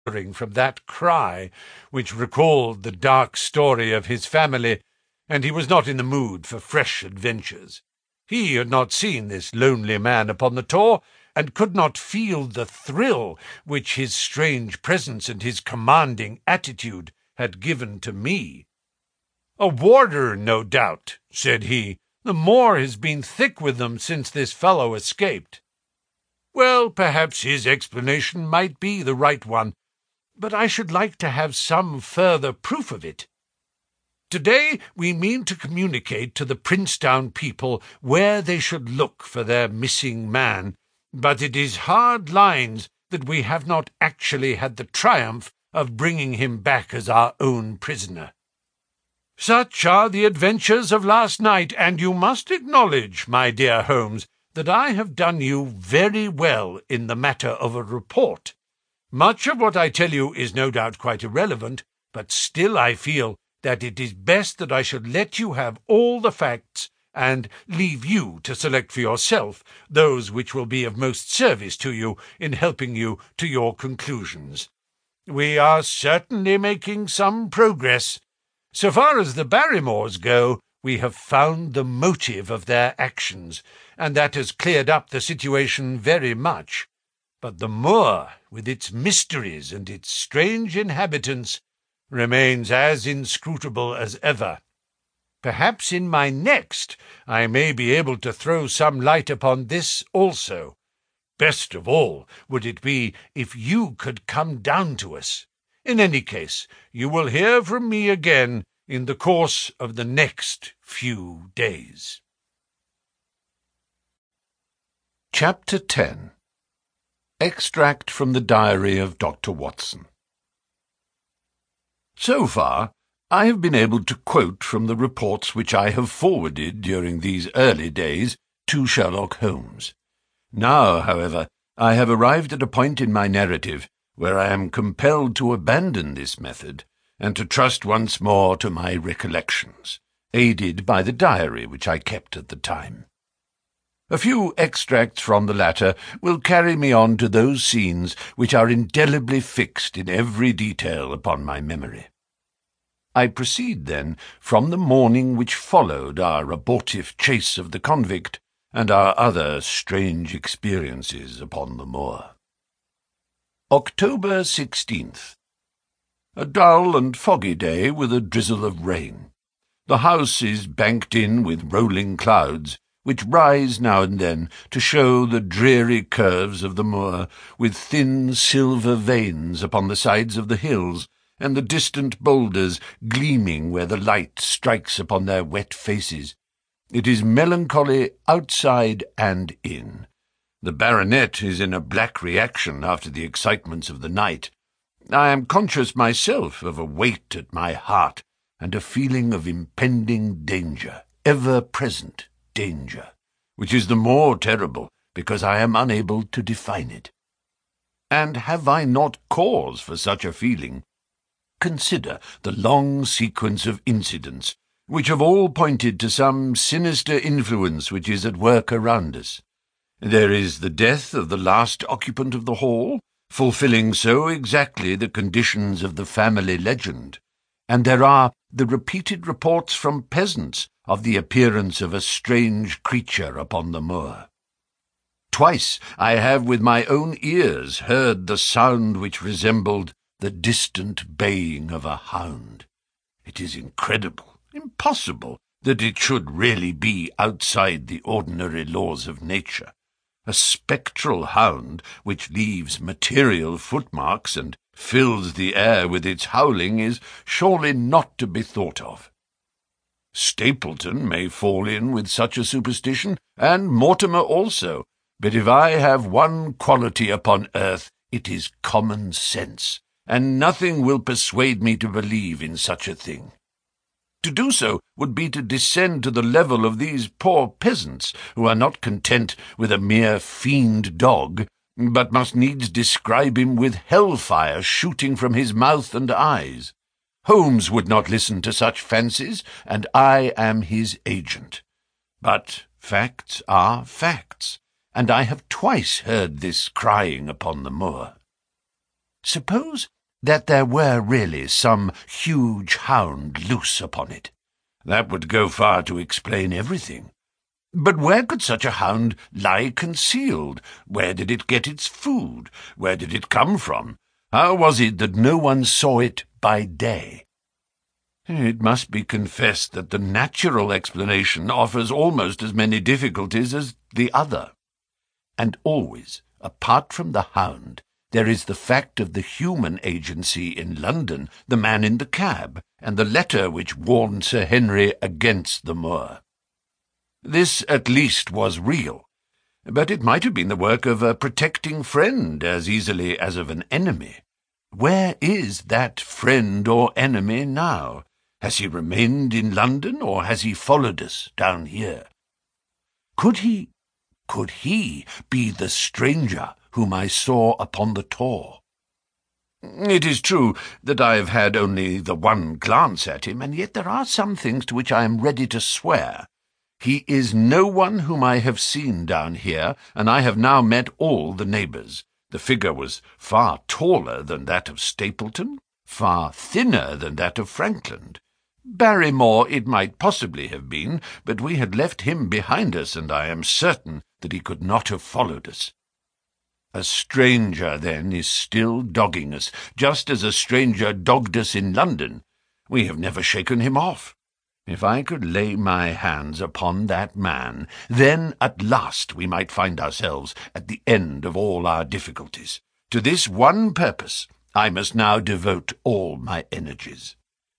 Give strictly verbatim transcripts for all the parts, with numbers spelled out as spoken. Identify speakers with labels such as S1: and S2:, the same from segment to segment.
S1: from that cry, which recalled the dark story of his family, and he was not in the mood for fresh adventures. He had not seen this lonely man upon the Tor, and could not feel the thrill which his strange presence and his commanding attitude had given to me. "A warder, no doubt," said he. "The moor has been thick with them since this fellow escaped." Well, perhaps his explanation might be the right one, but I should like to have some further proof of it. Today we mean to communicate to the Princetown people where they should look for their missing man, but it is hard lines that we have not actually had the triumph of bringing him back as our own prisoner. Such are the adventures of last night, and you must acknowledge, my dear Holmes, that I have done you very well in the matter of a report. Much of what I tell you is no doubt quite irrelevant, but still I feel that it is best that I should let you have all the facts and leave you to select for yourself those which will be of most service to you in helping you to your conclusions. We are certainly making some progress. So far as the Barrymores go, we have found the motive of their actions, and that has cleared up the situation very much. But the moor, with its mysteries and its strange inhabitants, remains as inscrutable as ever. Perhaps in my next I may be able to throw some light upon this also. Best of all would it be if you could come down to us. In any case, you will hear from me again in the course of the next few days. Chapter ten. Extract from the Diary of Doctor Watson. So far, I have been able to quote from the reports which I have forwarded during these early days to Sherlock Holmes. Now, however, I have arrived at a point in my narrative where I am compelled to abandon this method and to trust once more to my recollections, aided by the diary which I kept at the time. A few extracts from the latter will carry me on to those scenes which are indelibly fixed in every detail upon my memory. I proceed, then, from the morning which followed our abortive chase of the convict and our other strange experiences upon the moor. October sixteenth. A dull and foggy day with a drizzle of rain. The house is banked in with rolling clouds, which rise now and then to show the dreary curves of the moor, with thin silver veins upon the sides of the hills, and the distant boulders gleaming where the light strikes upon their wet faces. It is melancholy outside and in. The baronet is in a black reaction after the excitements of the night. I am conscious myself of a weight at my heart, and a feeling of impending danger, ever-present danger, which is the more terrible because I am unable to define it. And have I not cause for such a feeling? Consider the long sequence of incidents, which have all pointed to some sinister influence which is at work around us. There is the death of the last occupant of the hall, fulfilling so exactly the conditions of the family legend, and there are the repeated reports from peasants of the appearance of a strange creature upon the moor. Twice I have with my own ears heard the sound which resembled the distant baying of a hound. It is incredible, impossible, that it should really be outside the ordinary laws of nature. A spectral hound which leaves material footmarks and fills the air with its howling is surely not to be thought of. Stapleton may fall in with such a superstition, and Mortimer also, but if I have one quality upon earth, it is common sense, and nothing will persuade me to believe in such a thing. To do so would be to descend to the level of these poor peasants, who are not content with a mere fiend dog, but must needs describe him with hell-fire shooting from his mouth and eyes. Holmes would not listen to such fancies, and I am his agent. But facts are facts, and I have twice heard this crying upon the moor. Suppose that there were really some huge hound loose upon it. That would go far to explain everything. But where could such a hound lie concealed? Where did it get its food? Where did it come from? How was it that no one saw it by day? It must be confessed that the natural explanation offers almost as many difficulties as the other. And always, apart from the hound, there is the fact of the human agency in London, the man in the cab, and the letter which warned Sir Henry against the moor. This at least was real, but it might have been the work of a protecting friend as easily as of an enemy. Where is that friend or enemy now? Has he remained in London, or has he followed us down here? Could he, could he be the stranger whom I saw upon the Tor? It is true that I have had only the one glance at him, and yet there are some things to which I am ready to swear. He is no one whom I have seen down here, and I have now met all the neighbours. The figure was far taller than that of Stapleton, far thinner than that of Frankland. Barrymore it might possibly have been, but we had left him behind us, and I am certain that he could not have followed us. A stranger, then, is still dogging us, just as a stranger dogged us in London. We have never shaken him off. If I could lay my hands upon that man, then at last we might find ourselves at the end of all our difficulties. To this one purpose I must now devote all my energies.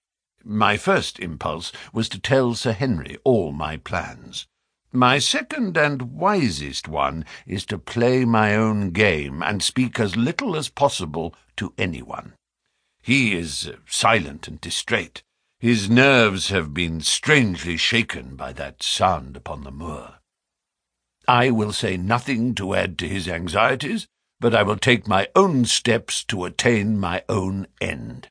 S1: My first impulse was to tell Sir Henry all my plans. My second and wisest one is to play my own game and speak as little as possible to anyone. He is uh, silent and distrait. His nerves have been strangely shaken by that sound upon the moor. I will say nothing to add to his anxieties, but I will take my own steps to attain my own end.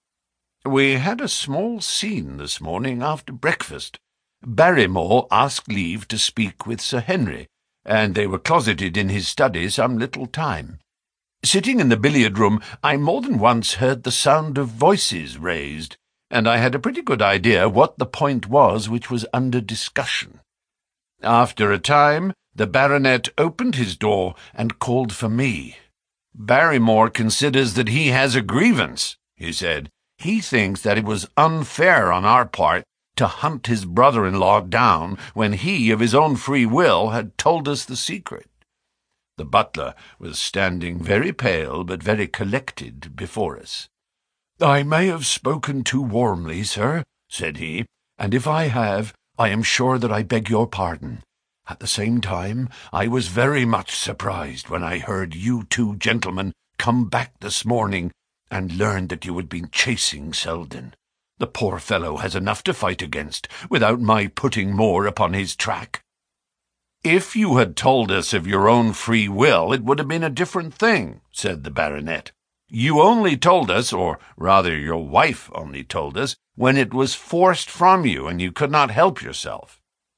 S1: We had a small scene this morning after breakfast. Barrymore asked leave to speak with Sir Henry, and they were closeted in his study some little time. Sitting in the billiard-room, I more than once heard the sound of voices raised, and I had a pretty good idea what the point was which was under discussion. After a time, the baronet opened his door and called for me. "Barrymore considers that he has a grievance," he said. "He thinks that it was unfair on our part to hunt his brother-in-law down when he, of his own free will, had told us the secret." The butler was standing very pale but very collected before us. "I may have spoken too warmly, sir," said he, "and if I have, I am sure that I beg your pardon. At the same time, I was very much surprised when I heard you two gentlemen come back this morning and learned that you had been chasing Selden. The poor fellow has enough to fight against, without my putting more upon his track." "If you had told us of your own free will, it would have been a different thing," said the baronet. "You only told us, or rather your wife only told us, when it was forced from you and you could not help yourself."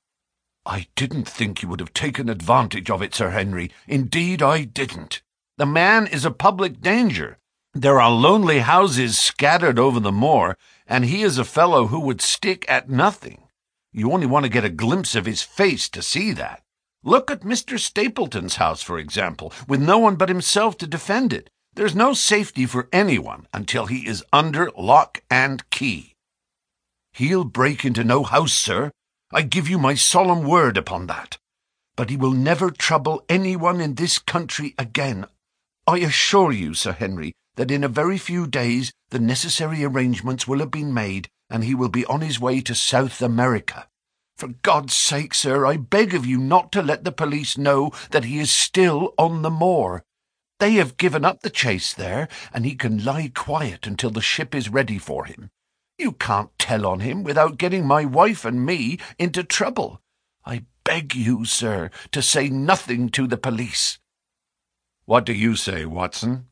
S1: "I didn't think you would have taken advantage of it, Sir Henry. Indeed I didn't. The man is a public danger. There are lonely houses scattered over the moor, and he is a fellow who would stick at nothing. You only want to get a glimpse of his face to see that. Look at Mister Stapleton's house, for example, with no one but himself to defend it. There's no safety for anyone until he is under lock and key." "He'll break into no house, sir. I give you my solemn word upon that. But he will never trouble anyone in this country again. I assure you, Sir Henry, that in a very few days the necessary arrangements will have been made, and he will be on his way to South America. For God's sake, sir, I beg of you not to let the police know that he is still on the moor. They have given up the chase there, and he can lie quiet until the ship is ready for him. You can't tell on him without getting my wife and me into trouble. I beg you, sir, to say nothing to the police." "What do you say, Watson?"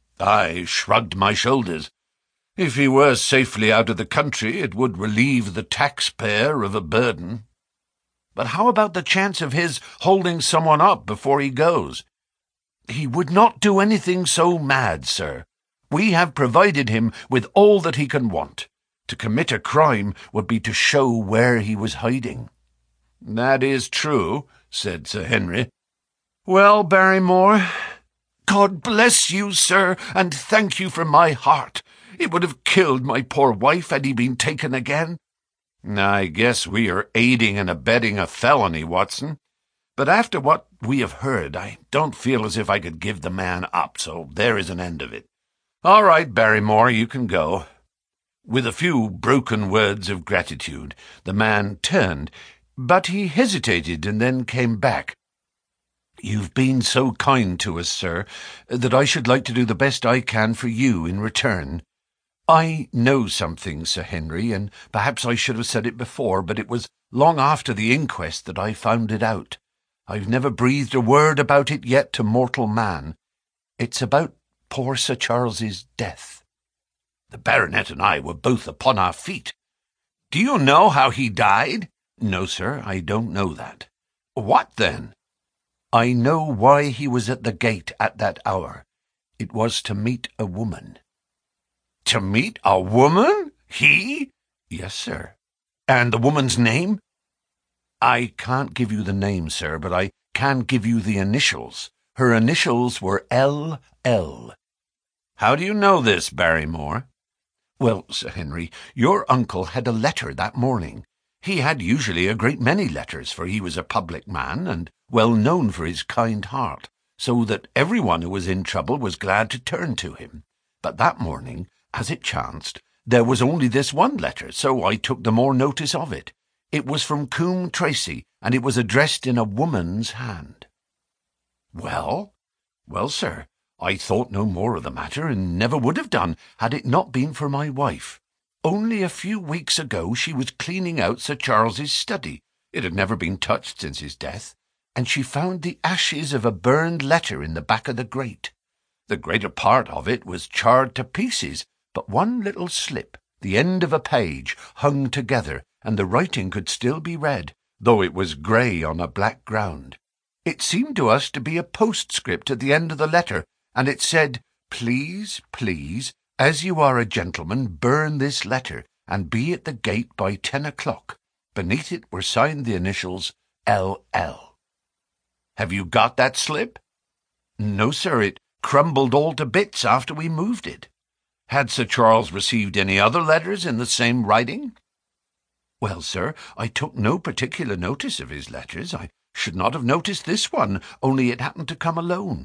S1: I shrugged my shoulders. If he were safely out of the country, it would relieve the taxpayer of a burden. "But how about the chance of his holding someone up before he goes?" "He would not do anything so mad, sir. We have provided him with all that he can want. To commit a crime would be to show where he was hiding." "That is true," said Sir Henry. "Well, Barrymore, God bless you, sir, and thank you from my heart. It would have killed my poor wife had he been taken again." "I guess we are aiding and abetting a felony, Watson. But after what we have heard, I don't feel as if I could give the man up, so there is an end of it. All right, Barrymore, you can go." With a few broken words of gratitude, the man turned, but he hesitated and then came back. "You've been so kind to us, sir, that I should like to do the best I can for you in return. I know something, Sir Henry, and perhaps I should have said it before, but it was long after the inquest that I found it out. I've never breathed a word about it yet to mortal man. It's about poor Sir Charles's death." The baronet and I were both upon our feet. "Do you know how he died?" "No, sir, I don't know that." "What then?" "I know why he was at the gate at that hour. It was to meet a woman." "To meet a woman? He?" "Yes, sir." "And the woman's name?" "I can't give you the name, sir, but I can give you the initials. Her initials were L L "How do you know this, Barrymore?" "Well, Sir Henry, your uncle had a letter that morning. He had usually a great many letters, for he was a public man, and well known for his kind heart, so that everyone who was in trouble was glad to turn to him. But that morning, as it chanced, there was only this one letter, so I took the more notice of it. It was from Coombe Tracy, and it was addressed in a woman's hand." "Well?" "Well, sir, I thought no more of the matter, and never would have done, had it not been for my wife. Only a few weeks ago she was cleaning out Sir Charles's study. It had never been touched since his death, and she found the ashes of a burned letter in the back of the grate. The greater part of it was charred to pieces, but one little slip, the end of a page, hung together, and the writing could still be read, though it was grey on a black ground. It seemed to us to be a postscript at the end of the letter, and it said, 'Please, please, as you are a gentleman, burn this letter, and be at the gate by ten o'clock.' Beneath it were signed the initials L L "Have you got that slip?" "No, sir, it crumbled all to bits after we moved it." "Had Sir Charles received any other letters in the same writing?" "Well, sir, I took no particular notice of his letters. I should not have noticed this one, only it happened to come alone."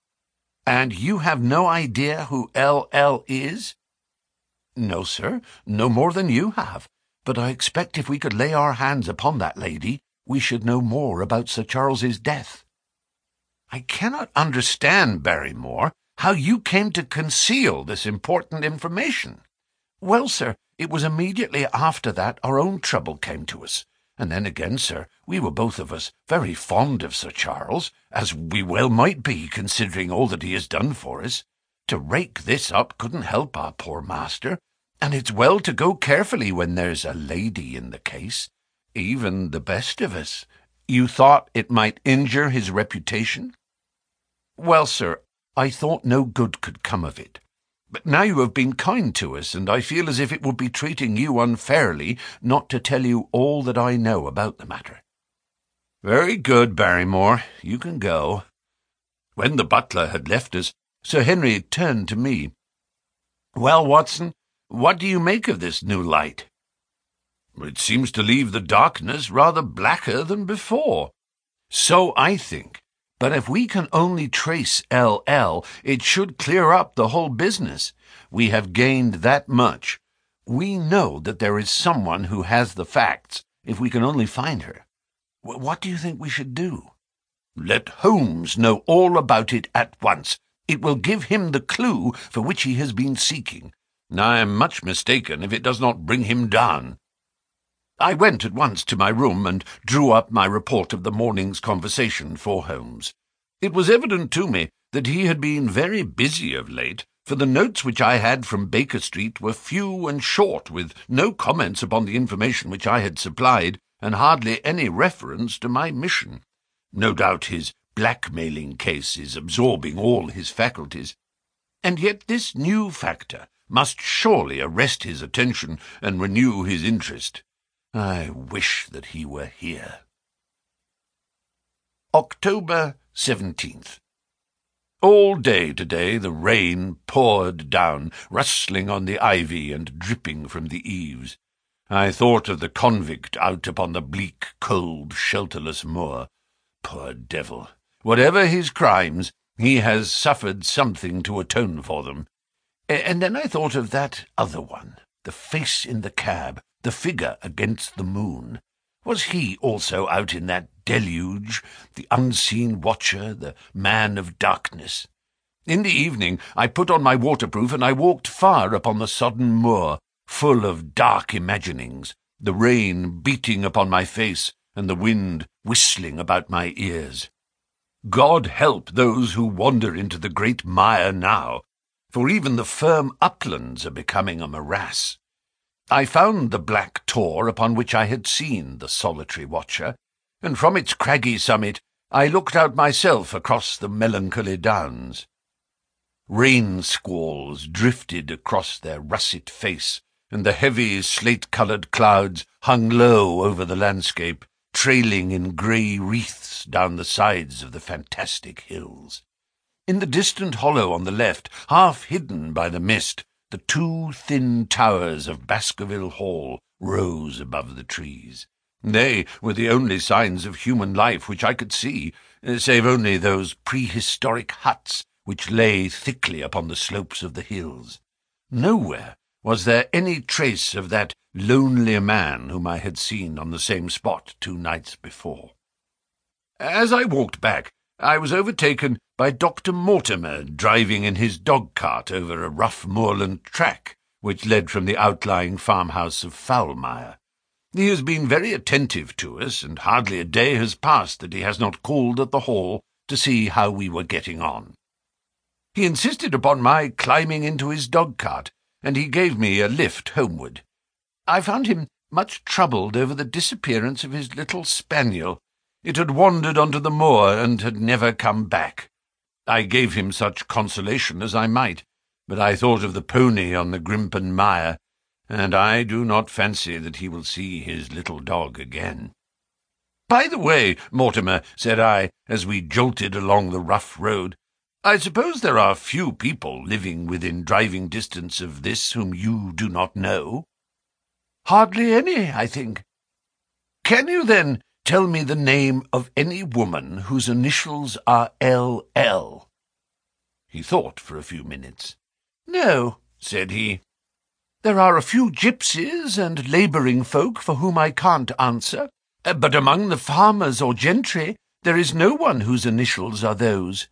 S1: "And you have no idea who L L is?" "No, sir, no more than you have. But I expect if we could lay our hands upon that lady, we should know more about Sir Charles's death." "I cannot understand, Barrymore, how you came to conceal this important information." "Well, sir, it was immediately after that our own trouble came to us. And then again, sir, we were both of us very fond of Sir Charles, as we well might be, considering all that he has done for us. To rake this up couldn't help our poor master, and it's well to go carefully when there's a lady in the case, even the best of us." "You thought it might injure his reputation?" "Well, sir, I thought no good could come of it. But now you have been kind to us, and I feel as if it would be treating you unfairly not to tell you all that I know about the matter." "Very good, Barrymore. You can go." When the butler had left us, Sir Henry turned to me. "Well, Watson, what do you make of this new light?" "It seems to leave the darkness rather blacker than before." "So I think. But if we can only trace L L, it should clear up the whole business. We have gained that much. We know that there is someone who has the facts, if we can only find her. What do you think we should do?" "Let Holmes know all about it at once. It will give him the clue for which he has been seeking. I am much mistaken if it does not bring him down." I went at once to my room and drew up my report of the morning's conversation for Holmes. It was evident to me that he had been very busy of late, for the notes which I had from Baker Street were few and short, with no comments upon the information which I had supplied, and hardly any reference to my mission. No doubt his blackmailing case is absorbing all his faculties. And yet this new factor must surely arrest his attention and renew his interest. I wish that he were here. October seventeenth. All day today the rain poured down, rustling on the ivy and dripping from the eaves. I thought of the convict out upon the bleak, cold, shelterless moor. Poor devil! Whatever his crimes, he has suffered something to atone for them. And then I thought of that other one, the face in the cab, the figure against the moon. Was he also out in that deluge, the unseen watcher, the man of darkness? In the evening I put on my waterproof, and I walked far upon the sodden moor, full of dark imaginings, the rain beating upon my face, and the wind whistling about my ears. God help those who wander into the great mire now, for even the firm uplands are becoming a morass. I found the black tor upon which I had seen the solitary watcher, and from its craggy summit I looked out myself across the melancholy downs. Rain squalls drifted across their russet face, and the heavy slate-coloured clouds hung low over the landscape, trailing in grey wreaths down the sides of the fantastic hills. In the distant hollow on the left, half hidden by the mist, the two thin towers of Baskerville Hall rose above the trees. They were the only signs of human life which I could see, save only those prehistoric huts which lay thickly upon the slopes of the hills. Nowhere was there any trace of that lonely man whom I had seen on the same spot two nights before. As I walked back, I was overtaken by Doctor Mortimer driving in his dog-cart over a rough moorland track which led from the outlying farmhouse of Foulmire. He has been very attentive to us, and hardly a day has passed that he has not called at the Hall to see how we were getting on. He insisted upon my climbing into his dog-cart, and he gave me a lift homeward. I found him much troubled over the disappearance of his little spaniel. It had wandered onto the moor and had never come back. I gave him such consolation as I might, but I thought of the pony on the Grimpen Mire, and I do not fancy that he will see his little dog again. "By the way, Mortimer," said I, as we jolted along the rough road, "I suppose there are few people living within driving distance of this whom you do not know?" "Hardly any, I think." "Can you, then, tell me the name of any woman whose initials are L L? He thought for a few minutes. "No," said he. "There are a few gypsies and labouring folk for whom I can't answer, but among the farmers or gentry there is no one whose initials are those.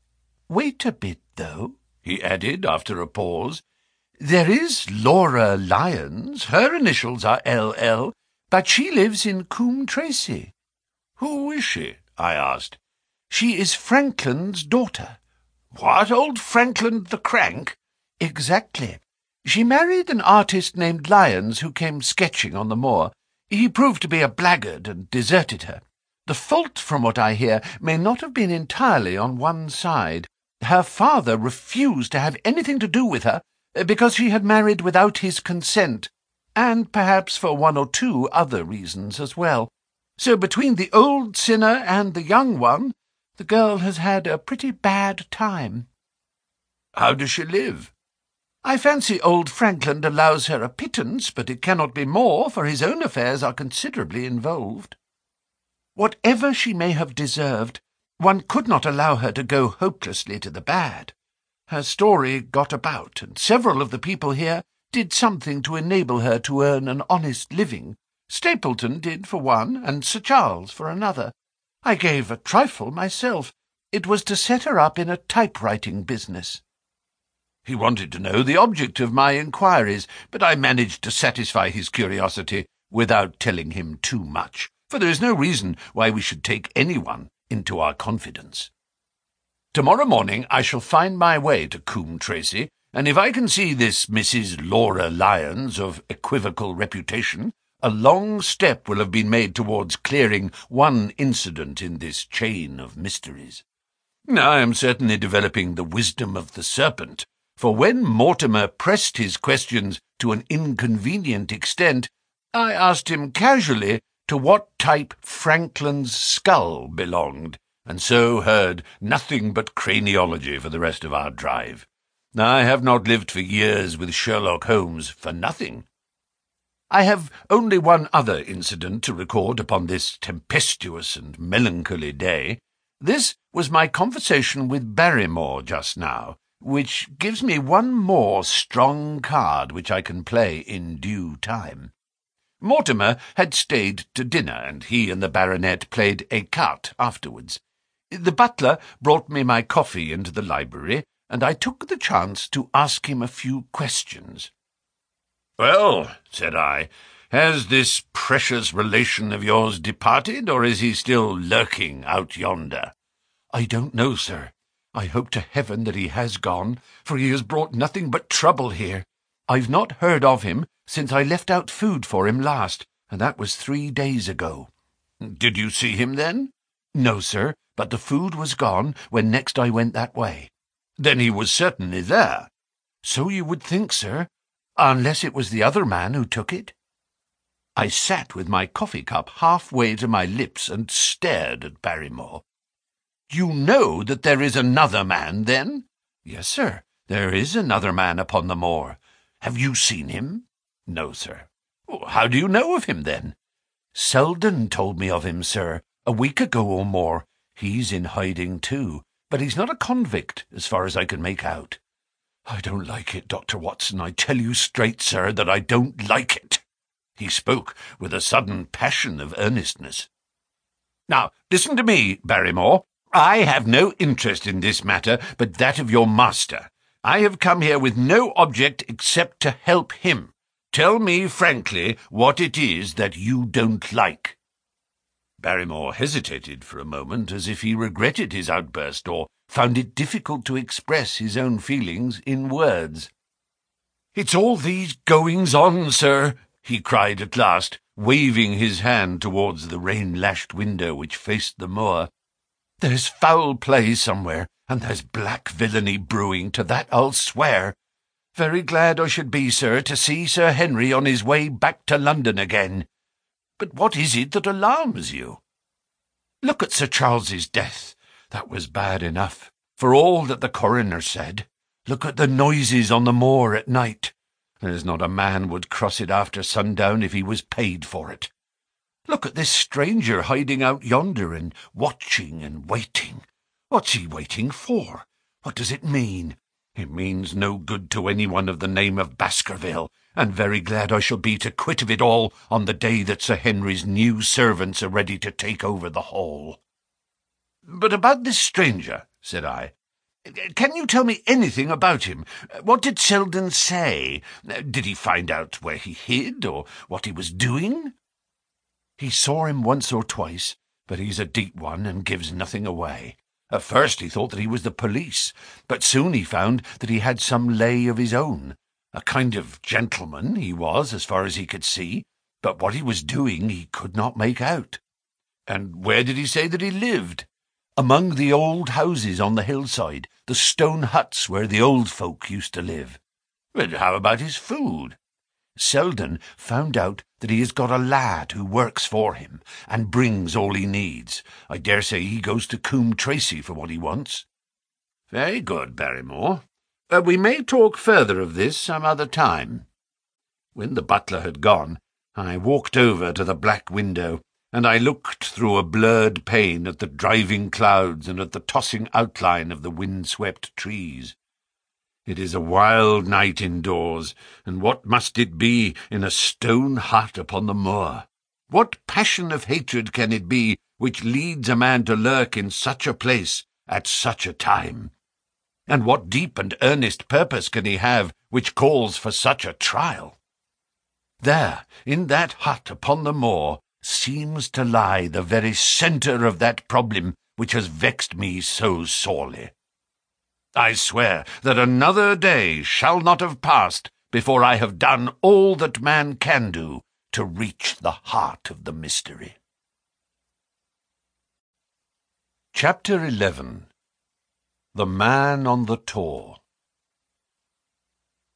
S1: Wait a bit, though," he added after a pause. "There is Laura Lyons. Her initials are L L, but she lives in Coombe Tracey." "Who is she?" I asked. "She is Franklin's daughter." "What, old Franklin the Crank?" "Exactly. She married an artist named Lyons who came sketching on the moor. He proved to be a blackguard and deserted her. The fault, from what I hear, may not have been entirely on one side. Her father refused to have anything to do with her because she had married without his consent, and perhaps for one or two other reasons as well. So between the old sinner and the young one, the girl has had a pretty bad time." "How does she live?" "I fancy old Franklin allows her a pittance, but it cannot be more, for his own affairs are considerably involved. Whatever she may have deserved, one could not allow her to go hopelessly to the bad. Her story got about, and several of the people here did something to enable her to earn an honest living. Stapleton did for one, and Sir Charles for another. I gave a trifle myself. It was to set her up in a typewriting business." He wanted to know the object of my inquiries, but I managed to satisfy his curiosity without telling him too much, for there is no reason why we should take anyone into our confidence. Tomorrow morning I shall find my way to Coombe Tracey, and if I can see this Missus Laura Lyons of equivocal reputation, a long step will have been made towards clearing one incident in this chain of mysteries. I am certainly developing the wisdom of the serpent, for when Mortimer pressed his questions to an inconvenient extent, I asked him casually to what type Franklin's skull belonged, and so heard nothing but craniology for the rest of our drive. I have not lived for years with Sherlock Holmes for nothing. I have only one other incident to record upon this tempestuous and melancholy day. This was my conversation with Barrymore just now, which gives me one more strong card which I can play in due time. Mortimer had stayed to dinner, and he and the baronet played écarté afterwards. The butler brought me my coffee into the library, and I took the chance to ask him a few questions. "Well," said I, "has this precious relation of yours departed, or is he still lurking out yonder?" "I don't know, sir. I hope to heaven that he has gone, for he has brought nothing but trouble here. I've not heard of him since I left out food for him last, and that was three days ago." "Did you see him then?" "No, sir, but the food was gone when next I went that way." "Then he was certainly there." "So you would think, sir, unless it was the other man who took it." I sat with my coffee-cup half-way to my lips and stared at Barrymore. "You know that there is another man, then?" "Yes, sir, there is another man upon the moor." "Have you seen him?" "No, sir." "How do you know of him, then?" "Selden told me of him, sir, a week ago or more. He's in hiding too, but he's not a convict, as far as I can make out." "I don't like it, Doctor Watson. I tell you straight, sir, that I don't like it." He spoke with a sudden passion of earnestness. "Now, listen to me, Barrymore. I have no interest in this matter but that of your master. I have come here with no object except to help him. Tell me frankly what it is that you don't like." Barrymore hesitated for a moment, as if he regretted his outburst or found it difficult to express his own feelings in words. "It's all these goings-on, sir," he cried at last, waving his hand towards the rain-lashed window which faced the moor. "There's foul play somewhere, and there's black villainy brewing, to that I'll swear. Very glad I should be, sir, to see Sir Henry on his way back to London again. But what is it that alarms you? Look at Sir Charles's death. That was bad enough, for all that the coroner said. Look at the noises on the moor at night. There's not a man would cross it after sundown if he was paid for it. Look at this stranger hiding out yonder and watching and waiting. What's he waiting for? What does it mean? It means no good to anyone of the name of Baskerville, and very glad I shall be to quit of it all on the day that Sir Henry's new servants are ready to take over the Hall." "But about this stranger," said I. "Can you tell me anything about him? What did Selden say? Did he find out where he hid, or what he was doing?" "He saw him once or twice, but he's a deep one and gives nothing away. At first he thought that he was the police, but soon he found that he had some lay of his own. A kind of gentleman he was, as far as he could see, but what he was doing he could not make out." "And where did he say that he lived?" "Among the old houses on the hillside, the stone huts where the old folk used to live." "But how about his food?" "Selden found out that he has got a lad who works for him, and brings all he needs. I dare say he goes to Coombe Tracy for what he wants." "Very good, Barrymore. Uh, we may talk further of this some other time." When the butler had gone, I walked over to the black window, and I looked through a blurred pane at the driving clouds and at the tossing outline of the wind-swept trees. It is a wild night indoors, and what must it be in a stone hut upon the moor? What passion of hatred can it be which leads a man to lurk in such a place at such a time? And what deep and earnest purpose can he have which calls for such a trial? There, in that hut upon the moor, seems to lie the very centre of that problem which has vexed me so sorely. I swear that another day shall not have passed before I have done all that man can do to reach the heart of the mystery. Chapter eleven. The Man on the Tor.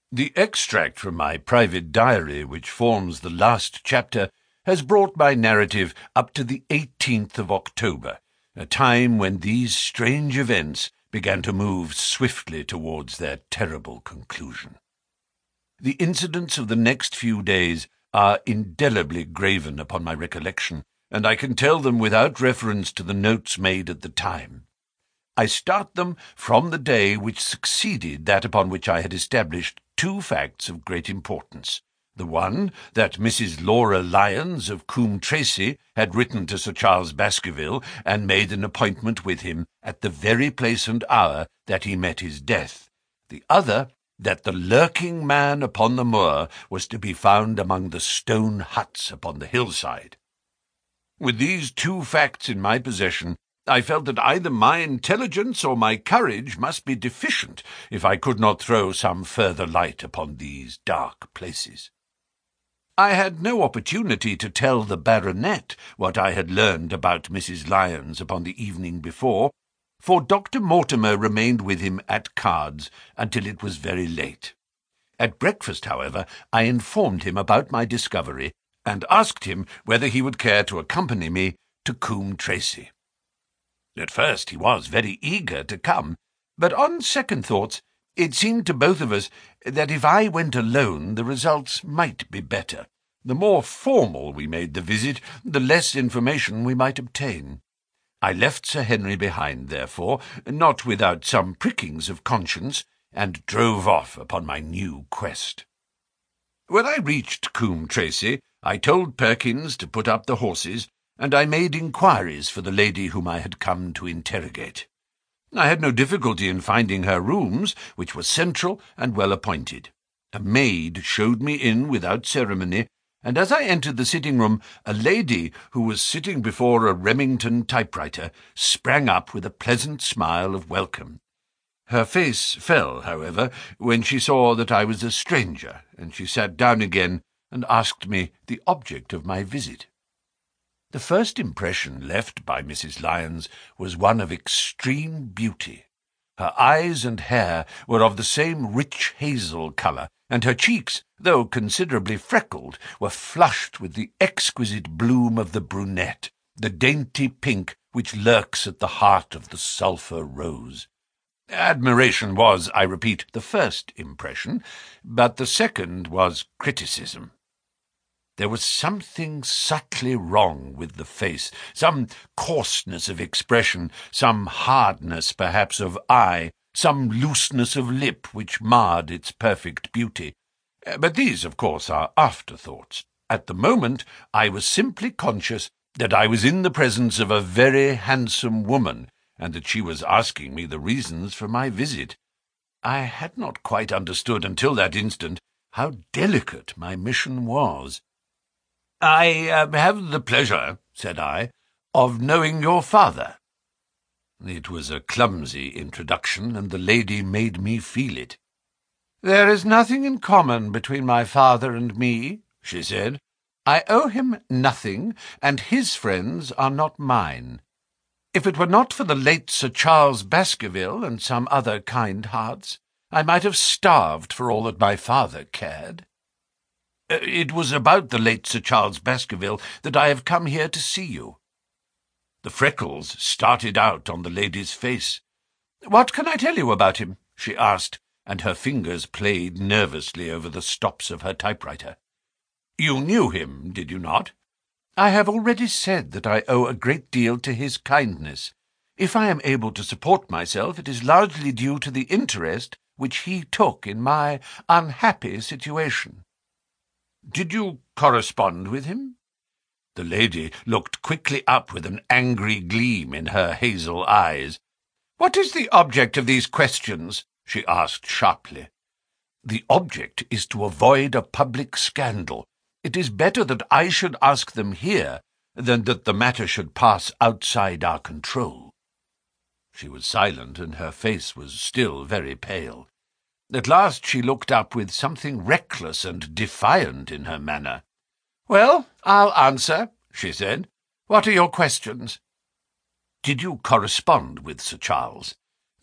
S1: The extract from my private diary, which forms the last chapter, has brought my narrative up to the eighteenth of October, a time when these strange events began to move swiftly towards their terrible conclusion. The incidents of the next few days are indelibly graven upon my recollection, and I can tell them without reference to the notes made at the time. I start them from the day which succeeded that upon which I had established two facts of great importance. The one, that Missus Laura Lyons of Coombe Tracey had written to Sir Charles Baskerville and made an appointment with him at the very place and hour that he met his death. The other, that the lurking man upon the moor was to be found among the stone huts upon the hillside. With these two facts in my possession, I felt that either my intelligence or my courage must be deficient if I could not throw some further light upon these dark places. I had no opportunity to tell the baronet what I had learned about Missus Lyons upon the evening before, for Doctor Mortimer remained with him at cards until it was very late. At breakfast, however, I informed him about my discovery, and asked him whether he would care to accompany me to Coombe Tracey. At first he was very eager to come, but on second thoughts it seemed to both of us that if I went alone the results might be better. The more formal we made the visit, the less information we might obtain. I left Sir Henry behind, therefore, not without some prickings of conscience, and drove off upon my new quest. When I reached Coombe Tracey, I told Perkins to put up the horses, and I made inquiries for the lady whom I had come to interrogate. I had no difficulty in finding her rooms, which were central and well appointed. A maid showed me in without ceremony, and as I entered the sitting-room, a lady, who was sitting before a Remington typewriter, sprang up with a pleasant smile of welcome. Her face fell, however, when she saw that I was a stranger, and she sat down again and asked me the object of my visit. The first impression left by Missus Lyons was one of extreme beauty. Her eyes and hair were of the same rich hazel colour, and her cheeks, though considerably freckled, were flushed with the exquisite bloom of the brunette, the dainty pink which lurks at the heart of the sulphur rose. Admiration was, I repeat, the first impression, but the second was criticism. There was something subtly wrong with the face, some coarseness of expression, some hardness, perhaps, of eye, some looseness of lip which marred its perfect beauty. But these, of course, are afterthoughts. At the moment, I was simply conscious that I was in the presence of a very handsome woman, and that she was asking me the reasons for my visit. I had not quite understood until that instant how delicate my mission was. "I uh, have the pleasure," said I, "of knowing your father." It was a clumsy introduction, and the lady made me feel it. "There is nothing in common between my father and me," she said. "I owe him nothing, and his friends are not mine. If it were not for the late Sir Charles Baskerville and some other kind hearts, I might have starved for all that my father cared. It was about the late Sir Charles Baskerville that I have come here to see you." The freckles started out on the lady's face. "What can I tell you about him?" she asked, and her fingers played nervously over the stops of her typewriter. "You knew him, did you not?" "I have already said that I owe a great deal to his kindness. If I am able to support myself, it is largely due to the interest which he took in my unhappy situation." "Did you correspond with him?" The lady looked quickly up with an angry gleam in her hazel eyes. "What is the object of these questions?" she asked sharply. "The object is to avoid a public scandal. It is better that I should ask them here than that the matter should pass outside our control." She was silent, and her face was still very pale. At last she looked up with something reckless and defiant in her manner. "Well, I'll answer," she said. "What are your questions?" "Did you correspond with Sir Charles?"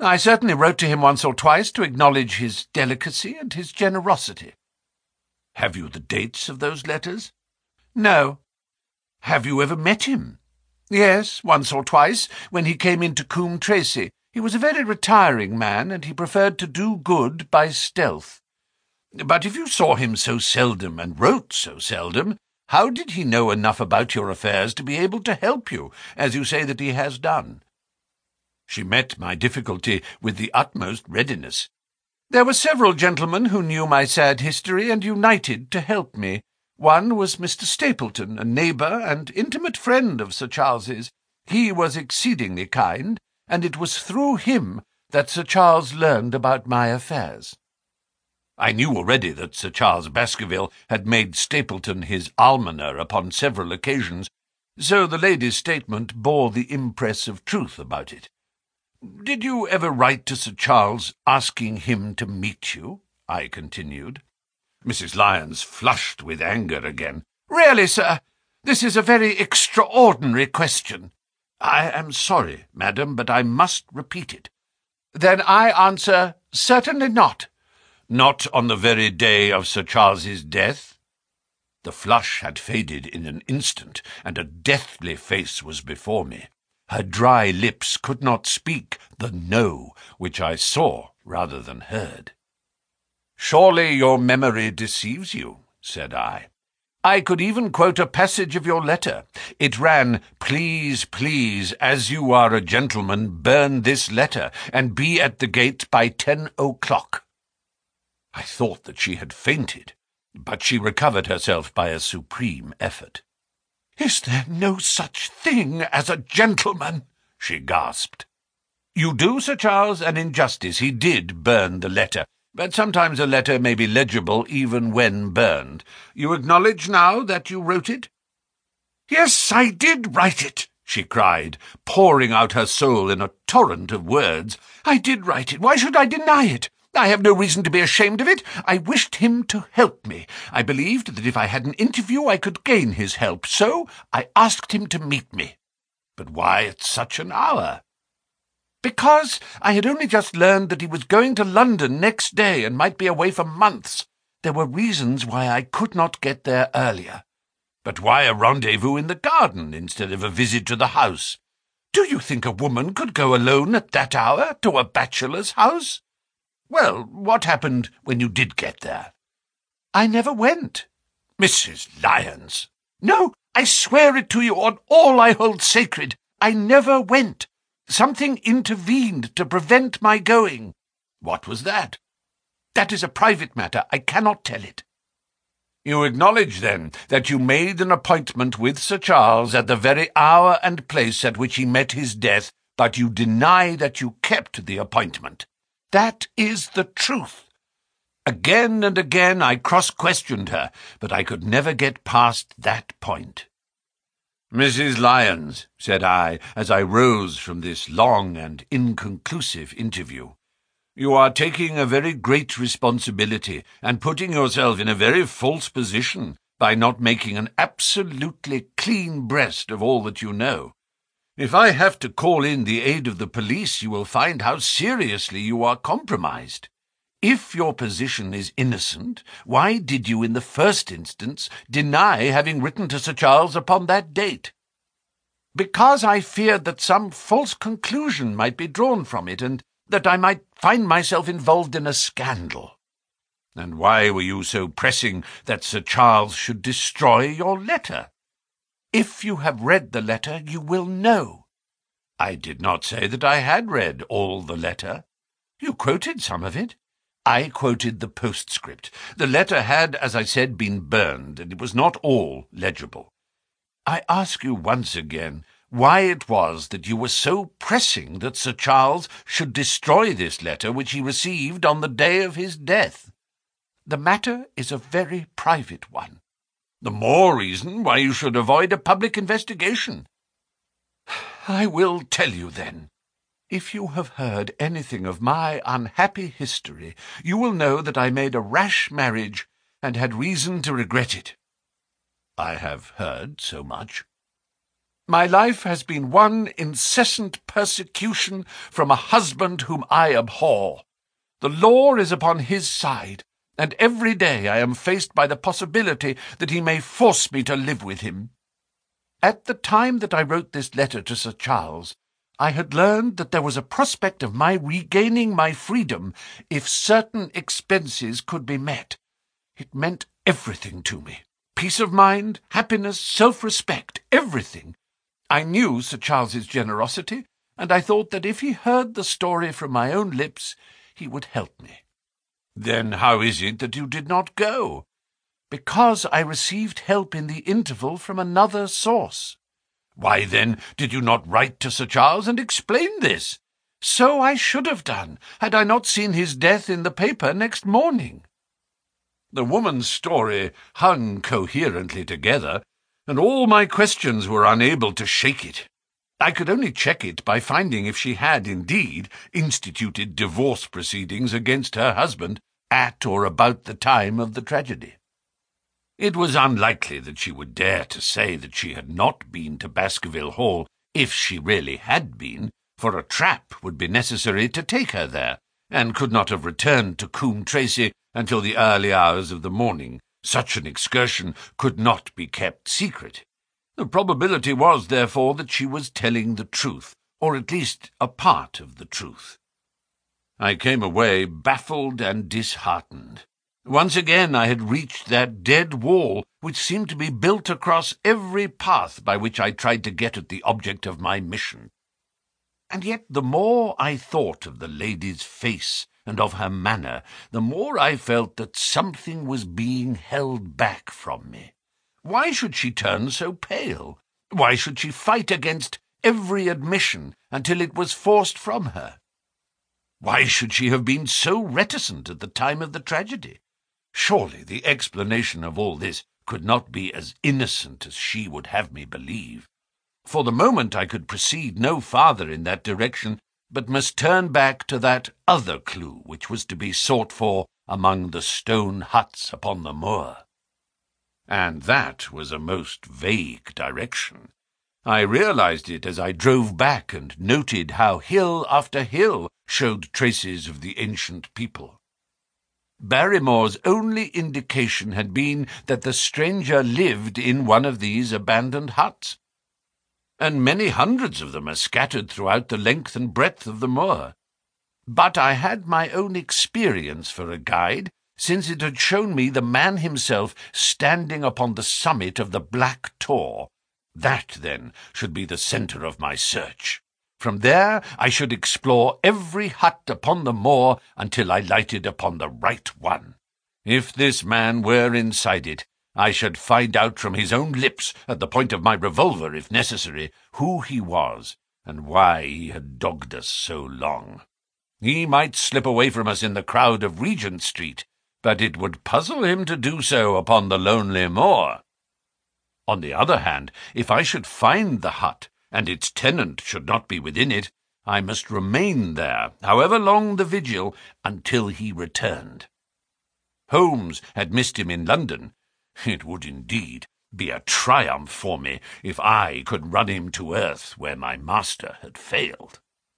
S1: I certainly wrote to him once or twice to acknowledge his delicacy and his generosity. Have you the dates of those letters? No. Have you ever met him? Yes, once or twice, when he came into Coombe Tracey. He was a very retiring man, and he preferred to do good by stealth. But if you saw him so seldom and wrote so seldom, how did he know enough about your affairs to be able to help you, as you say that he has done? She met my difficulty with the utmost readiness. There were several gentlemen who knew my sad history and united to help me. One was Mister Stapleton, a neighbour and intimate friend of Sir Charles's. He was exceedingly kind, and it was through him that Sir Charles learned about my affairs. I knew already that Sir Charles Baskerville had made Stapleton his almoner upon several occasions, so the lady's statement bore the impress of truth about it. "Did you ever write to Sir Charles asking him to meet you?" I continued. Missus Lyons flushed with anger again. "Really, sir, this is a very extraordinary question." "I am sorry, madam, but I must repeat it." "Then I answer, certainly not." "Not on the very day of Sir Charles's death?" The flush had faded in an instant, and a deathly face was before me. Her dry lips could not speak the no which I saw rather than heard. "Surely your memory deceives you," said I. "I could even quote a passage of your letter. It ran, 'Please, please, as you are a gentleman, burn this letter, and be at the gate by ten o'clock.'" I thought that she had fainted, but she recovered herself by a supreme effort. "Is there no such thing as a gentleman?" she gasped. "You do Sir Charles an injustice. He did burn the letter, but sometimes a letter may be legible even when burned. You acknowledge now that you wrote it?" "Yes, I did write it," she cried, pouring out her soul in a torrent of words. "I did write it. Why should I deny it? I have no reason to be ashamed of it. I wished him to help me. I believed that if I had an interview I could gain his help, so I asked him to meet me." "But why at such an hour?" "Because I had only just learned that he was going to London next day and might be away for months. There were reasons why I could not get there earlier." "But why a rendezvous in the garden instead of a visit to the house?" "Do you think a woman could go alone at that hour to a bachelor's house?" "Well, what happened when you did get there?" "I never went." "Missus Lyons!" "No, I swear it to you on all I hold sacred. I never went. Something intervened to prevent my going." "What was that?" "That is a private matter. I cannot tell it." "You acknowledge, then, that you made an appointment with Sir Charles at the very hour and place at which he met his death, but you deny that you kept the appointment." "That is the truth." Again and again I cross-questioned her, but I could never get past that point. "Missus Lyons," said I, as I rose from this long and inconclusive interview, "you are taking a very great responsibility and putting yourself in a very false position by not making an absolutely clean breast of all that you know. If I have to call in the aid of the police, you will find how seriously you are compromised. If your position is innocent, why did you in the first instance deny having written to Sir Charles upon that date?" "Because I feared that some false conclusion might be drawn from it, and that I might find myself involved in a scandal." "And why were you so pressing that Sir Charles should destroy your letter?" "If you have read the letter, you will know." "I did not say that I had read all the letter." "You quoted some of it." "I quoted the postscript. The letter had, as I said, been burned, and it was not all legible. I ask you once again why it was that you were so pressing that Sir Charles should destroy this letter which he received on the day of his death." "The matter is a very private one." "The more reason why you should avoid a public investigation." "I will tell you, then. If you have heard anything of my unhappy history, you will know that I made a rash marriage and had reason to regret it." "I have heard so much." My life has been one incessant persecution from a husband whom I abhor. The law is upon his side, and every day I am faced by the possibility that he may force me to live with him. At the time that I wrote this letter to Sir Charles, I had learned that there was a prospect of my regaining my freedom if certain expenses could be met. It meant everything to me. Peace of mind, happiness, self-respect, everything. I knew Sir Charles's generosity, and I thought that if he heard the story from my own lips, he would help me. Then how is it that you did not go? Because I received help in the interval from another source. Why, then, did you not write to Sir Charles and explain this? So I should have done, had I not seen his death in the paper next morning. The woman's story hung coherently together, and all my questions were unable to shake it. I could only check it by finding if she had indeed instituted divorce proceedings against her husband at or about the time of the tragedy. It was unlikely that she would dare to say that she had not been to Baskerville Hall if she really had been, for a trap would be necessary to take her there, and could not have returned to Coombe Tracey until the early hours of the morning. Such an excursion could not be kept secret. The probability was, therefore, that she was telling the truth, or at least a part of the truth. I came away baffled and disheartened. Once again I had reached that dead wall which seemed to be built across every path by which I tried to get at the object of my mission. And yet the more I thought of the lady's face and of her manner, the more I felt that something was being held back from me. Why should she turn so pale? Why should she fight against every admission until it was forced from her? Why should she have been so reticent at the time of the tragedy? Surely the explanation of all this could not be as innocent as she would have me believe. For the moment I could proceed no farther in that direction, but must turn back to that other clue which was to be sought for among the stone huts upon the moor. And that was a most vague direction. I realized it as I drove back and noted how hill after hill showed traces of the ancient people. Barrymore's only indication had been that the stranger lived in one of these abandoned huts, and many hundreds of them are scattered throughout the length and breadth of the moor. But I had my own experience for a guide, since it had shown me the man himself standing upon the summit of the Black Tor. That, then, should be the centre of my search. From there I should explore every hut upon the moor until I lighted upon the right one. If this man were inside it, I should find out from his own lips, at the point of my revolver if necessary, who he was, and why he had dogged us so long. He might slip away from us in the crowd of Regent Street, but it would puzzle him to do so upon the lonely moor. On the other hand, if I should find the hut, and its tenant should not be within it, I must remain there, however long the vigil, until he returned. Holmes had missed him in London. It would indeed be a triumph for me if I could run him to earth where my master had failed.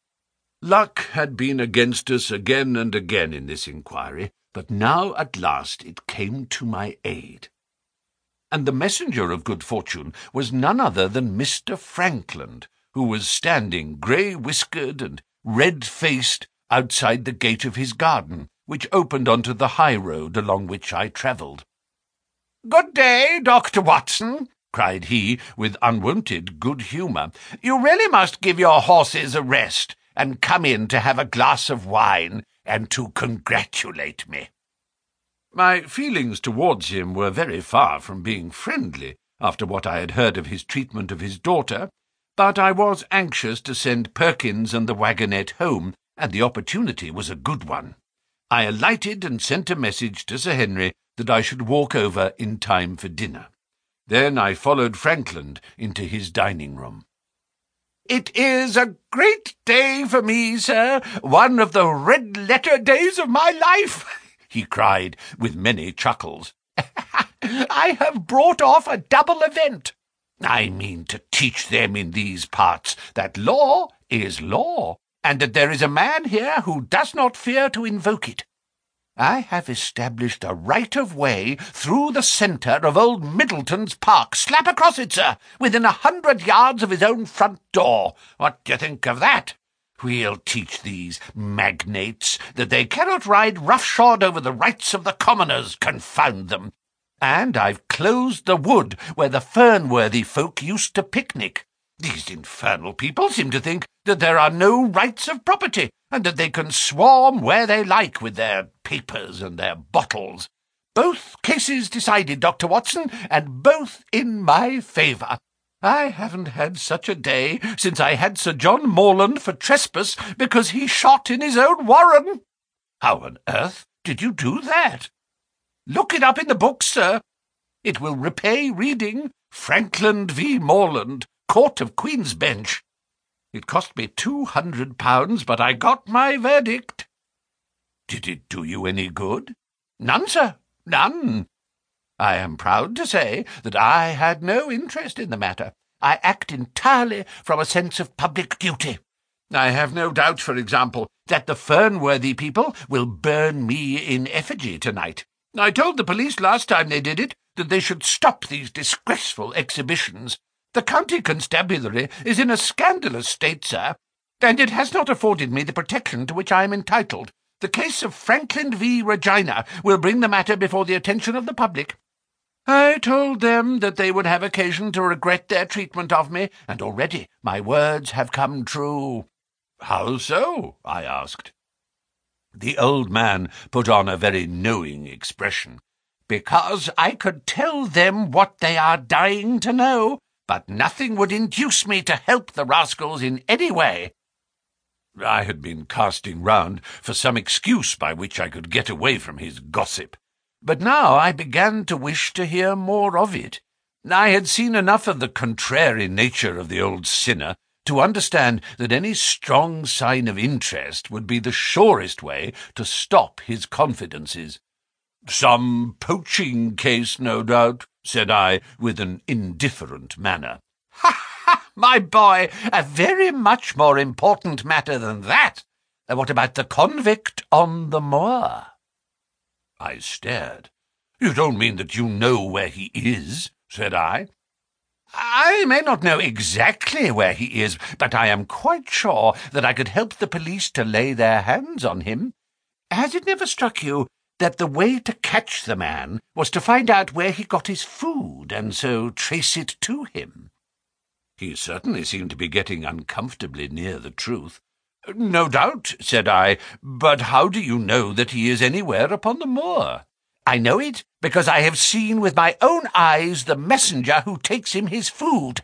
S1: Luck had been against us again and again in this inquiry, but now at last it came to my aid. And the messenger of good fortune was none other than Mister Frankland, who was standing grey-whiskered and red-faced outside the gate of his garden, which opened onto the high road along which I travelled. "Good day, Doctor Watson," cried he, with unwonted good humour. "You really must give your horses a rest, and come in to have a glass of wine, and to congratulate me." My feelings towards him were very far from being friendly, after what I had heard of his treatment of his daughter, but I was anxious to send Perkins and the wagonette home, and the opportunity was a good one. I alighted and sent a message to Sir Henry that I should walk over in time for dinner. Then I followed Frankland into his dining-room. "It is a great day for me, sir, one of the red-letter days of my life," he cried, with many chuckles. "I have brought off a double event. I mean to teach them in these parts that law is law, and that there is a man here who does not fear to invoke it. I have established a right-of-way through the centre of old Middleton's park, slap across it, sir, within a hundred yards of his own front door. What do you think of that? We'll teach these magnates that they cannot ride roughshod over the rights of the commoners, confound them. And I've closed the wood where the Fernworthy folk used to picnic. These infernal people seem to think that there are no rights of property, and that they can swarm where they like with their papers and their bottles. Both cases decided, Doctor Watson, and both in my favour. I haven't had such a day since I had Sir John Morland for trespass because he shot in his own warren. How on earth did you do that? Look it up in the book, sir. It will repay reading Frankland v. Morland, Court of Queen's Bench. It cost me two hundred pounds, but I got my verdict. Did it do you any good? None, sir, none. I am proud to say that I had no interest in the matter. I act entirely from a sense of public duty. I have no doubt, for example, that the Fernworthy people will burn me in effigy tonight. I told the police last time they did it that they should stop these disgraceful exhibitions. The county constabulary is in a scandalous state, sir, and it has not afforded me the protection to which I am entitled. The case of Frankland v. Regina will bring the matter before the attention of the public. I told them that they would have occasion to regret their treatment of me, and already my words have come true. How so? I asked. The old man put on a very knowing expression. Because I could tell them what they are dying to know, but nothing would induce me to help the rascals in any way. I had been casting round for some excuse by which I could get away from his gossip, but now I began to wish to hear more of it. I had seen enough of the contrary nature of the old sinner to understand that any strong sign of interest would be the surest way to stop his confidences. "Some poaching case, no doubt," said I, with an indifferent manner. "Ha, ha, my boy, a very much more important matter than that. What about the convict on the moor?" I stared. "You don't mean that you know where he is?" said I. "I may not know exactly where he is, but I am quite sure that I could help the police to lay their hands on him. Has it never struck you that the way to catch the man was to find out where he got his food, and so trace it to him?" He certainly seemed to be getting uncomfortably near the truth. "No doubt," said I, "but how do you know that he is anywhere upon the moor?" "I know it because I have seen with my own eyes the messenger who takes him his food."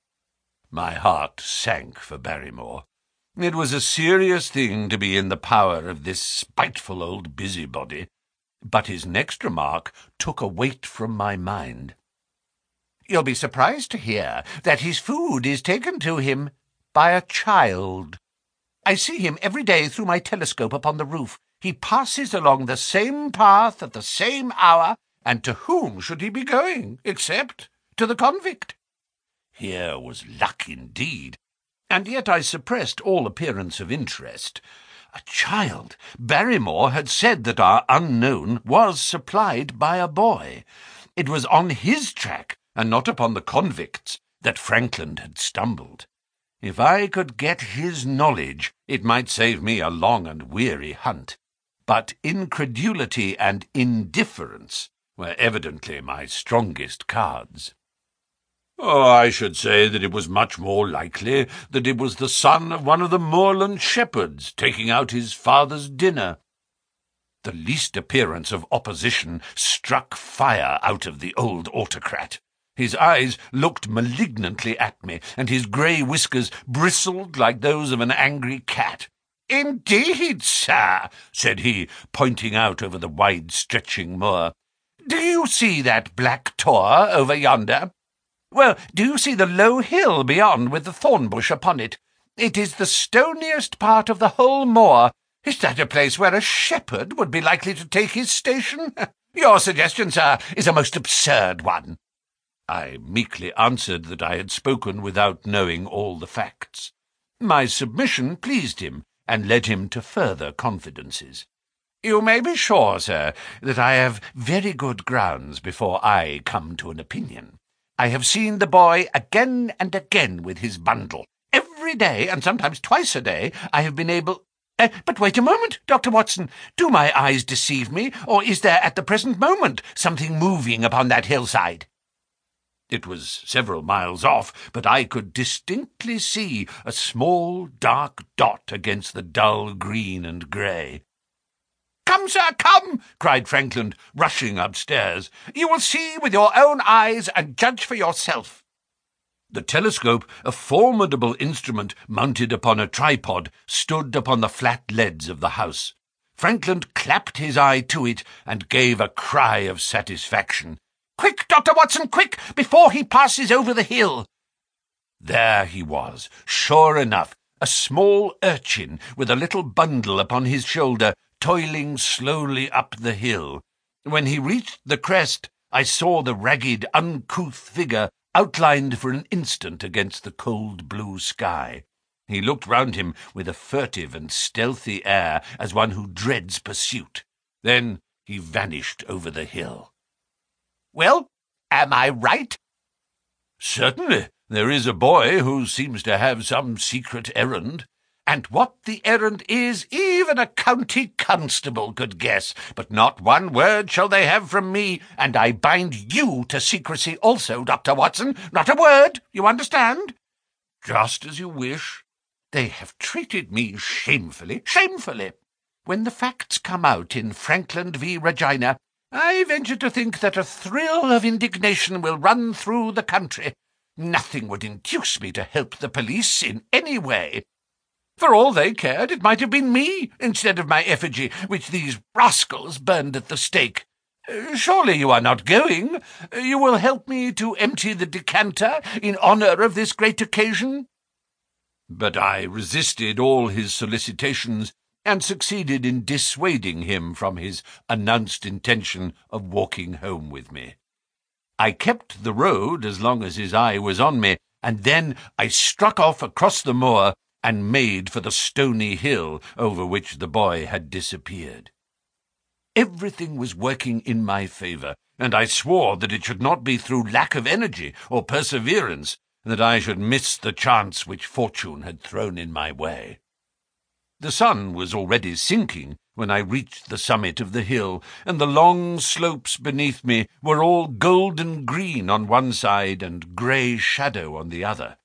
S1: My heart sank for Barrymore. It was a serious thing to be in the power of this spiteful old busybody, but his next remark took a weight from my mind. "You'll be surprised to hear that his food is taken to him by a child. I see him every day through my telescope upon the roof. He passes along the same path at the same hour, and to whom should he be going, except to the convict?" Here was luck indeed, and yet I suppressed all appearance of interest. A child! Barrymore had said that our unknown was supplied by a boy. It was on his track, and not upon the convict's, that Frankland had stumbled. If I could get his knowledge, it might save me a long and weary hunt. But incredulity and indifference were evidently my strongest cards. "Oh, I should say that it was much more likely that it was the son of one of the moorland shepherds taking out his father's dinner." The least appearance of opposition struck fire out of the old autocrat. His eyes looked malignantly at me, and his grey whiskers bristled like those of an angry cat. "Indeed, sir," said he, pointing out over the wide-stretching moor. "Do you see that black tor over yonder? Well, do you see the low hill beyond with the thorn bush upon it? It is the stoniest part of the whole moor. Is that a place where a shepherd would be likely to take his station? Your suggestion, sir, is a most absurd one." I meekly answered that I had spoken without knowing all the facts. My submission pleased him, and led him to further confidences. "You may be sure, sir, that I have very good grounds before I come to an opinion. I have seen the boy again and again with his bundle. Every day, and sometimes twice a day, I have been able— Uh, but wait a moment, Doctor Watson. Do my eyes deceive me, or is there at the present moment something moving upon that hillside?" It was several miles off, but I could distinctly see a small dark dot against the dull green and grey. "Come, sir, come!" cried Frankland, rushing upstairs. "You will see with your own eyes and judge for yourself." The telescope, a formidable instrument mounted upon a tripod, stood upon the flat leads of the house. Frankland clapped his eye to it and gave a cry of satisfaction. "Quick, Doctor Watson, quick, before he passes over the hill!" There he was, sure enough, a small urchin with a little bundle upon his shoulder, toiling slowly up the hill. When he reached the crest, I saw the ragged, uncouth figure outlined for an instant against the cold blue sky. He looked round him with a furtive and stealthy air, as one who dreads pursuit. Then he vanished over the hill. "Well, am I right?" "Certainly. There is a boy who seems to have some secret errand. And what the errand is, even a county constable could guess. But not one word shall they have from me, and I bind you to secrecy also, Doctor Watson. Not a word, you understand?" "Just as you wish." "They have treated me shamefully, shamefully. When the facts come out in Frankland v. Regina, I venture to think that a thrill of indignation will run through the country. Nothing would induce me to help the police in any way. For all they cared, it might have been me, instead of my effigy, which these rascals burned at the stake. Surely you are not going? You will help me to empty the decanter in honour of this great occasion?" But I resisted all his solicitations, and succeeded in dissuading him from his announced intention of walking home with me. I kept the road as long as his eye was on me, and then I struck off across the moor and made for the stony hill over which the boy had disappeared. Everything was working in my favour, and I swore that it should not be through lack of energy or perseverance that I should miss the chance which fortune had thrown in my way. The sun was already sinking when I reached the summit of the hill, and the long slopes beneath me were all golden green on one side and grey shadow on the other.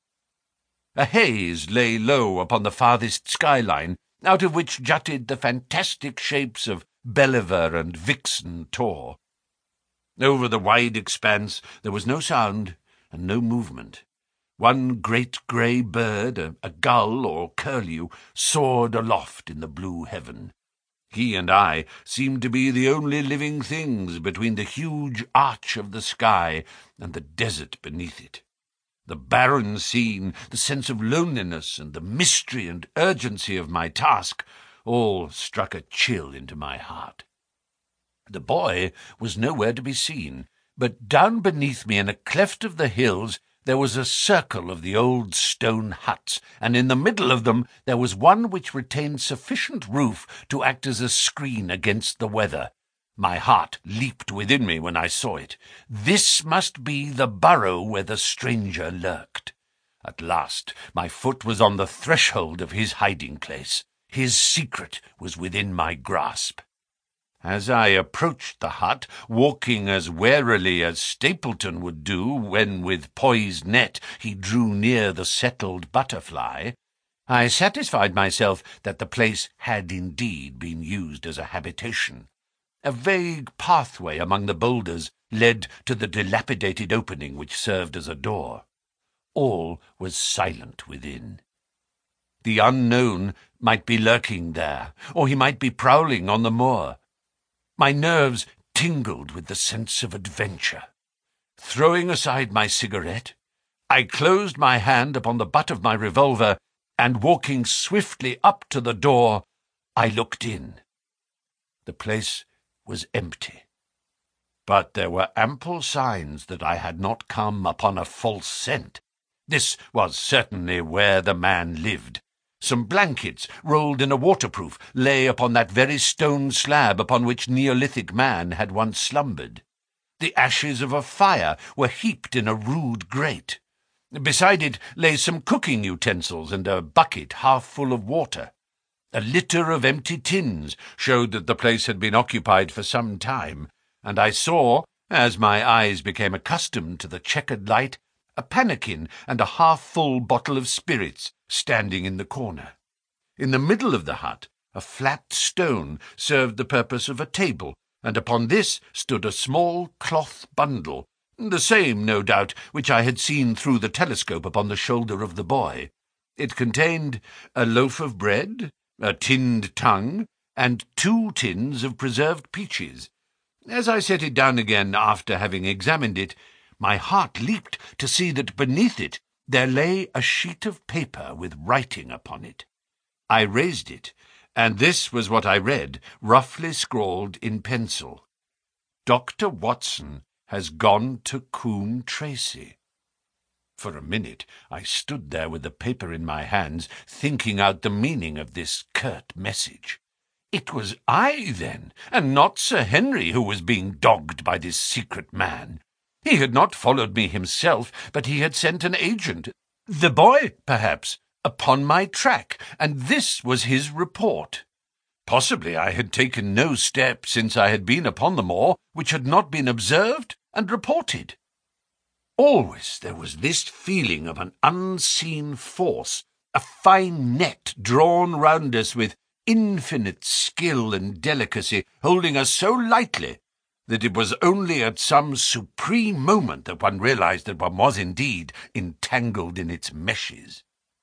S1: A haze lay low upon the farthest skyline, out of which jutted the fantastic shapes of Belliver and Vixen Tor. Over the wide expanse there was no sound and no movement. One great grey bird, a, a gull or curlew, soared aloft in the blue heaven. He and I seemed to be the only living things between the huge arch of the sky and the desert beneath it. The barren scene, the sense of loneliness, and the mystery and urgency of my task all struck a chill into my heart. The boy was nowhere to be seen, but down beneath me in a cleft of the hills there was a circle of the old stone huts, and in the middle of them there was one which retained sufficient roof to act as a screen against the weather. My heart leaped within me when I saw it. This must be the burrow where the stranger lurked. At last my foot was on the threshold of his hiding-place. His secret was within my grasp. As I approached the hut, walking as warily as Stapleton would do when with poised net he drew near the settled butterfly, I satisfied myself that the place had indeed been used as a habitation. A vague pathway among the boulders led to the dilapidated opening which served as a door. All was silent within. The unknown might be lurking there, or he might be prowling on the moor. My nerves tingled with the sense of adventure. Throwing aside my cigarette, I closed my hand upon the butt of my revolver, and walking swiftly up to the door, I looked in. The place was empty. but there were ample signs that I had not come upon a false scent. This was certainly where the man lived. Some blankets, rolled in a waterproof, lay upon that very stone slab upon which Neolithic man had once slumbered. The ashes of a fire were heaped in a rude grate. Beside it lay some cooking utensils and a bucket half full of water. A litter of empty tins showed that the place had been occupied for some time, and I saw, as my eyes became accustomed to the checkered light, a pannikin and a half-full bottle of spirits standing in the corner. In the middle of the hut, a flat stone served the purpose of a table, and upon this stood a small cloth bundle, the same, no doubt, which I had seen through the telescope upon the shoulder of the boy. It contained a loaf of bread, a tinned tongue, and two tins of preserved peaches. As I set it down again after having examined it, my heart leaped to see that beneath it there lay a sheet of paper with writing upon it. I raised it, and this was what I read, roughly scrawled in pencil. Doctor Watson has gone to Coombe Tracey. For a minute I stood there with the paper in my hands, thinking out the meaning of this curt message. It was I, then, and not Sir Henry, who was being dogged by this secret man. He had not followed me himself, but he had sent an agent, the boy, perhaps, upon my track, and this was his report. Possibly I had taken no step since I had been upon the moor which had not been observed and reported. Always there was this feeling of an unseen force, a fine net drawn round us with infinite skill and delicacy, holding us so lightly that it was only at some supreme moment that one realized that one was indeed entangled in its meshes.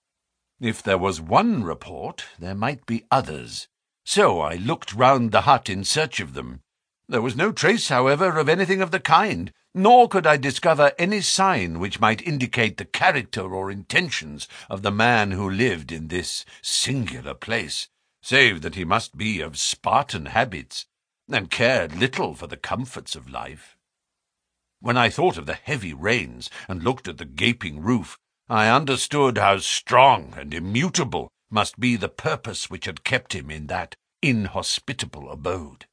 S1: If there was one report, there might be others, so I looked round the hut in search of them. There was no trace, however, of anything of the kind, nor could I discover any sign which might indicate the character or intentions of the man who lived in this singular place, save that he must be of Spartan habits, and cared little for the comforts of life. When I thought of the heavy rains and looked at the gaping roof, I understood how strong and immutable must be the purpose which had kept him in that inhospitable abode.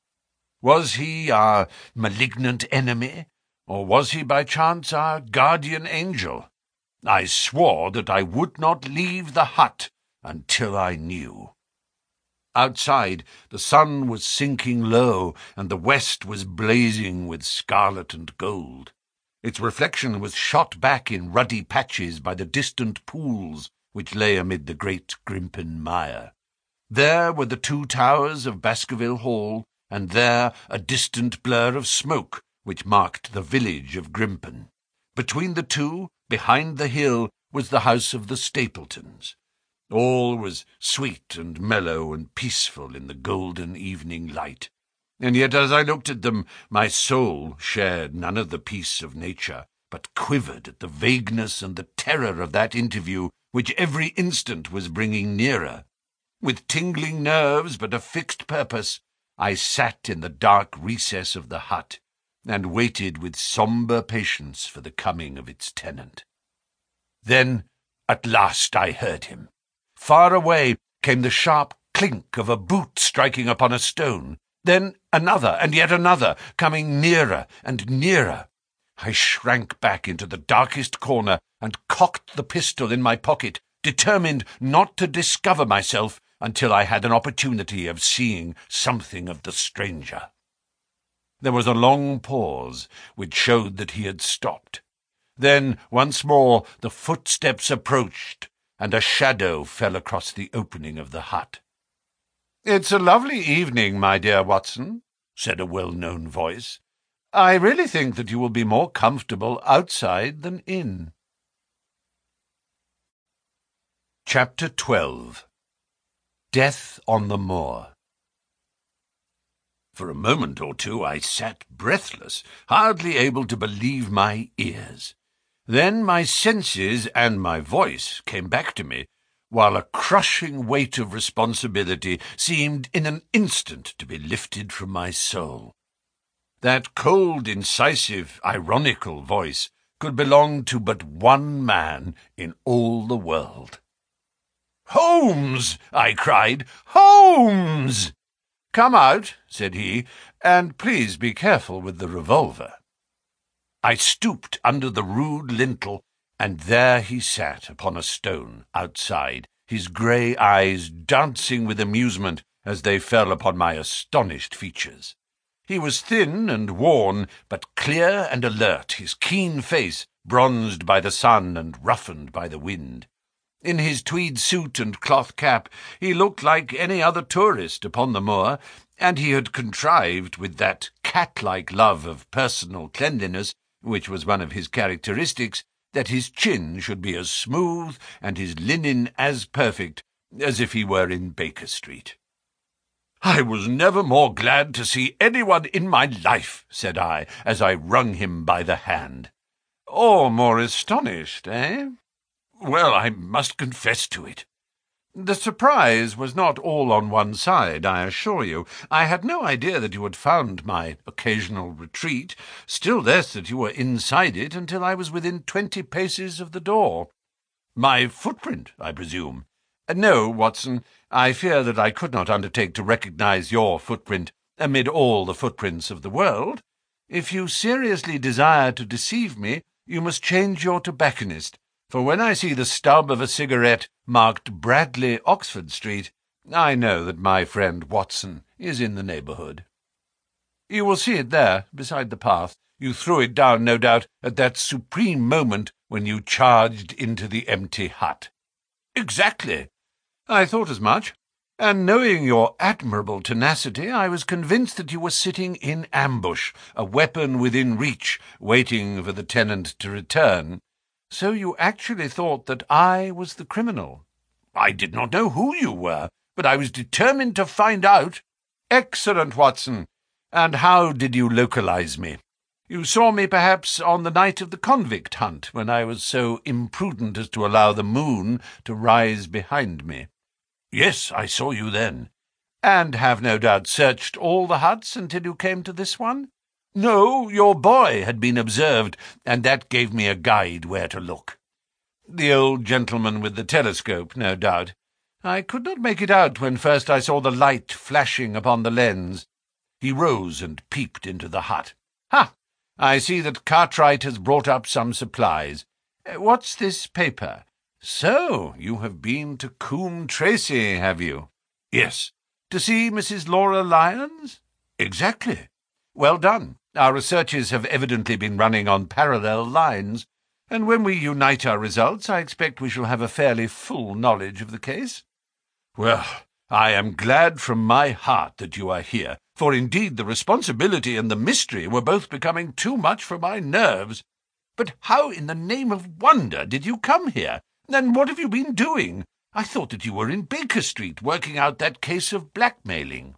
S1: Was he our malignant enemy, or was he by chance our guardian angel? I swore that I would not leave the hut until I knew. Outside, the sun was sinking low, and the west was blazing with scarlet and gold. Its reflection was shot back in ruddy patches by the distant pools which lay amid the great Grimpen mire. There were the two towers of Baskerville Hall, and there a distant blur of smoke which marked the village of Grimpen. Between the two, behind the hill, was the house of the Stapletons. All was sweet and mellow and peaceful in the golden evening light, and yet as I looked at them, my soul shared none of the peace of nature, but quivered at the vagueness and the terror of that interview which every instant was bringing nearer. With tingling nerves but a fixed purpose, I sat in the dark recess of the hut, and waited with sombre patience for the coming of its tenant. Then at last I heard him. Far away came the sharp clink of a boot striking upon a stone, then another and yet another, coming nearer and nearer. I shrank back into the darkest corner and cocked the pistol in my pocket, determined not to discover myself until I had an opportunity of seeing something of the stranger. There was a long pause, which showed that he had stopped. Then once more the footsteps approached, and a shadow fell across the opening of the hut. "It's a lovely evening, my dear Watson," said a well-known voice. "I really think that you will be more comfortable outside than in." Chapter twelve. Death on the Moor. For a moment or two I sat breathless, hardly able to believe my ears. Then my senses and my voice came back to me, while a crushing weight of responsibility seemed in an instant to be lifted from my soul. That cold, incisive, ironical voice could belong to but one man in all the world. "Holmes!" I cried. "Holmes!" "Come out," said he, "and please be careful with the revolver." I stooped under the rude lintel, and there he sat upon a stone outside, his grey eyes dancing with amusement as they fell upon my astonished features. He was thin and worn, but clear and alert, his keen face bronzed by the sun and roughened by the wind. In his tweed suit and cloth cap he looked like any other tourist upon the moor, and he had contrived, with that cat-like love of personal cleanliness which was one of his characteristics, that his chin should be as smooth and his linen as perfect as if he were in Baker Street. "I was never more glad to see anyone in my life," said I, as I wrung him by the hand. "Or more astonished, eh?" "Well, I must confess to it." "The surprise was not all on one side, I assure you. I had no idea that you had found my occasional retreat, still less that you were inside it, until I was within twenty paces of the door." "My footprint, I presume?" "No, Watson. I fear that I could not undertake to recognize your footprint amid all the footprints of the world. If you seriously desire to deceive me, you must change your tobacconist, for when I see the stub of a cigarette marked Bradley, Oxford Street, I know that my friend Watson is in the neighbourhood. You will see it there, beside the path. You threw it down, no doubt, at that supreme moment when you charged into the empty hut." "Exactly. I thought as much, and knowing your admirable tenacity, I was convinced that you were sitting in ambush, a weapon within reach, waiting for the tenant to return. So you actually thought that I was the criminal?" "I did not know who you were, but I was determined to find out." "Excellent, Watson. And how did you localize me? You saw me, perhaps, on the night of the convict hunt, when I was so imprudent as to allow the moon to rise behind me." "Yes, I saw you then." "And have no doubt searched all the huts until you came to this one?" "No, your boy had been observed, and that gave me a guide where to look." "The old gentleman with the telescope, no doubt. I could not make it out when first I saw the light flashing upon the lens." He rose and peeped into the hut. "Ha! I see that Cartwright has brought up some supplies. What's this paper? So, you have been to Coombe Tracey, have you?" "Yes." "To see Missus Laura Lyons?" "Exactly." "Well done. Our researches have evidently been running on parallel lines, and when we unite our results, I expect we shall have a fairly full knowledge of the case." "Well, I am glad from my heart that you are here, for indeed the responsibility and the mystery were both becoming too much for my nerves. But how in the name of wonder did you come here? And what have you been doing? I thought that you were in Baker Street working out that case of blackmailing."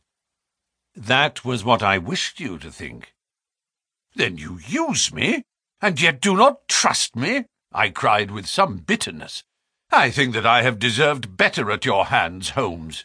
S1: "That was what I wished you to think." "Then you use me, and yet do not trust me?" I cried with some bitterness. "I think that I have deserved better at your hands, Holmes."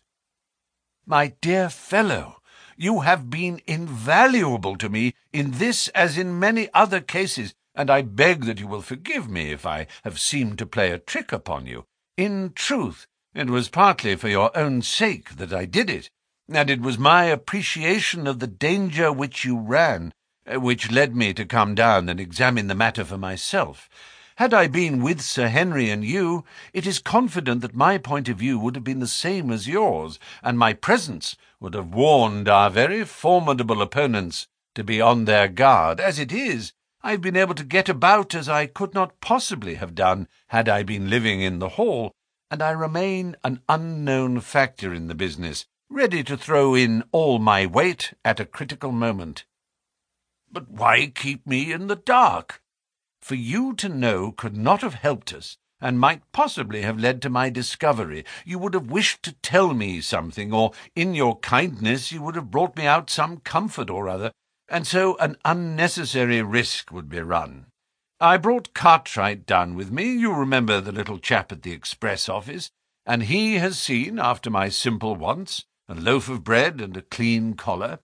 S1: "My dear fellow, you have been invaluable to me in this as in many other cases, and I beg that you will forgive me if I have seemed to play a trick upon you. In truth, it was partly for your own sake that I did it, and it was my appreciation of the danger which you ran, which led me to come down and examine the matter for myself. Had I been with Sir Henry and you, it is confident that my point of view would have been the same as yours, and my presence would have warned our very formidable opponents to be on their guard. As it is, I have been able to get about as I could not possibly have done had I been living in the hall, and I remain an unknown factor in the business, ready to throw in all my weight at a critical moment." "But why keep me in the dark?" "For you to know could not have helped us, and might possibly have led to my discovery. You would have wished to tell me something, or in your kindness you would have brought me out some comfort or other, and so an unnecessary risk would be run. I brought Cartwright down with me, you remember the little chap at the express office, and he has seen, after my simple wants, a loaf of bread and a clean collar.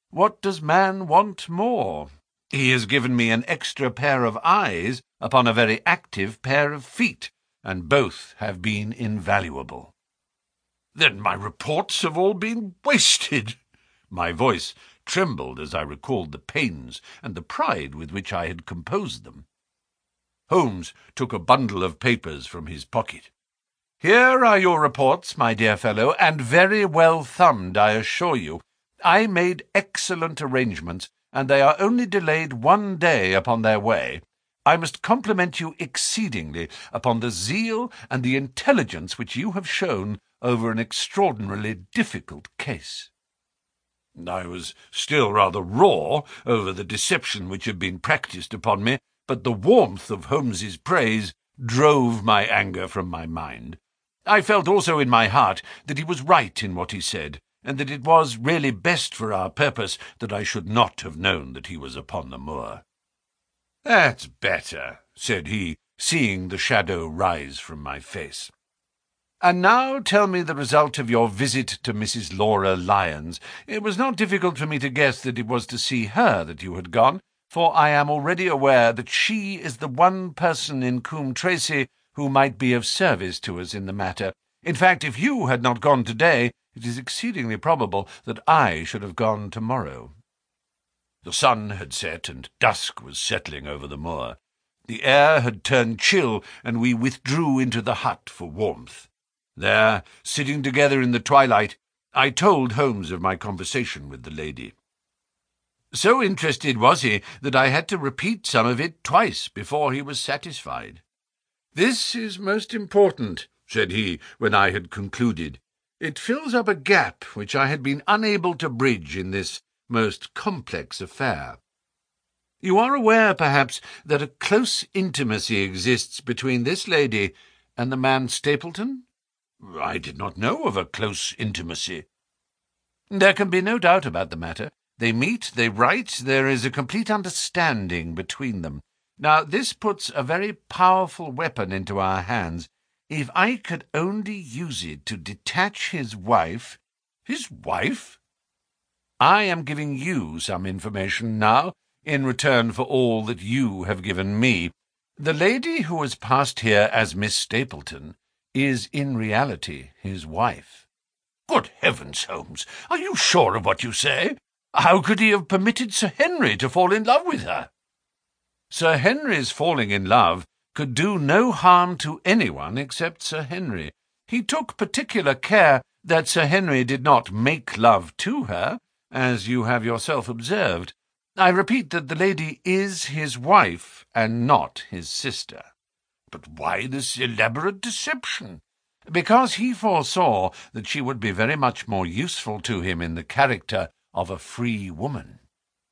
S1: What does man want more? He has given me an extra pair of eyes upon a very active pair of feet, and both have been invaluable." "Then my reports have all been wasted." My voice trembled as I recalled the pains and the pride with which I had composed them. Holmes took a bundle of papers from his pocket. "Here are your reports, my dear fellow, and very well thumbed, I assure you. I made excellent arrangements, and they are only delayed one day upon their way. I must compliment you exceedingly upon the zeal and the intelligence which you have shown over an extraordinarily difficult case." I was still rather raw over the deception which had been practised upon me, but the warmth of Holmes's praise drove my anger from my mind. I felt also in my heart that he was right in what he said, and that it was really best for our purpose that I should not have known that he was upon the moor. "That's better," said he, seeing the shadow rise from my face. "And now tell me the result of your visit to Missus Laura Lyons. It was not difficult for me to guess that it was to see her that you had gone, for I am already aware that she is the one person in Coombe Tracey who might be of service to us in the matter. In fact, if you had not gone today, it is exceedingly probable that I should have gone tomorrow." The sun had set, and dusk was settling over the moor. The air had turned chill, and we withdrew into the hut for warmth. There, sitting together in the twilight, I told Holmes of my conversation with the lady. So interested was he that I had to repeat some of it twice before he was satisfied. "This is most important," said he, when I had concluded. "It fills up a gap which I had been unable to bridge in this most complex affair. You are aware, perhaps, that a close intimacy exists between this lady and the man Stapleton?" "I did not know of a close intimacy." "There can be no doubt about the matter. They meet, they write, there is a complete understanding between them. Now, this puts a very powerful weapon into our hands. If I could only use it to detach his wife—" "His wife?" "I am giving you some information now, in return for all that you have given me. The lady who has passed here as Miss Stapleton is in reality his wife." "Good heavens, Holmes, are you sure of what you say? How could he have permitted Sir Henry to fall in love with her?" "Sir Henry's falling in love could do no harm to anyone except Sir Henry. He took particular care that Sir Henry did not make love to her, as you have yourself observed. I repeat that the lady is his wife, and not his sister." "But why this elaborate deception?" "Because he foresaw that she would be very much more useful to him in the character of a free woman."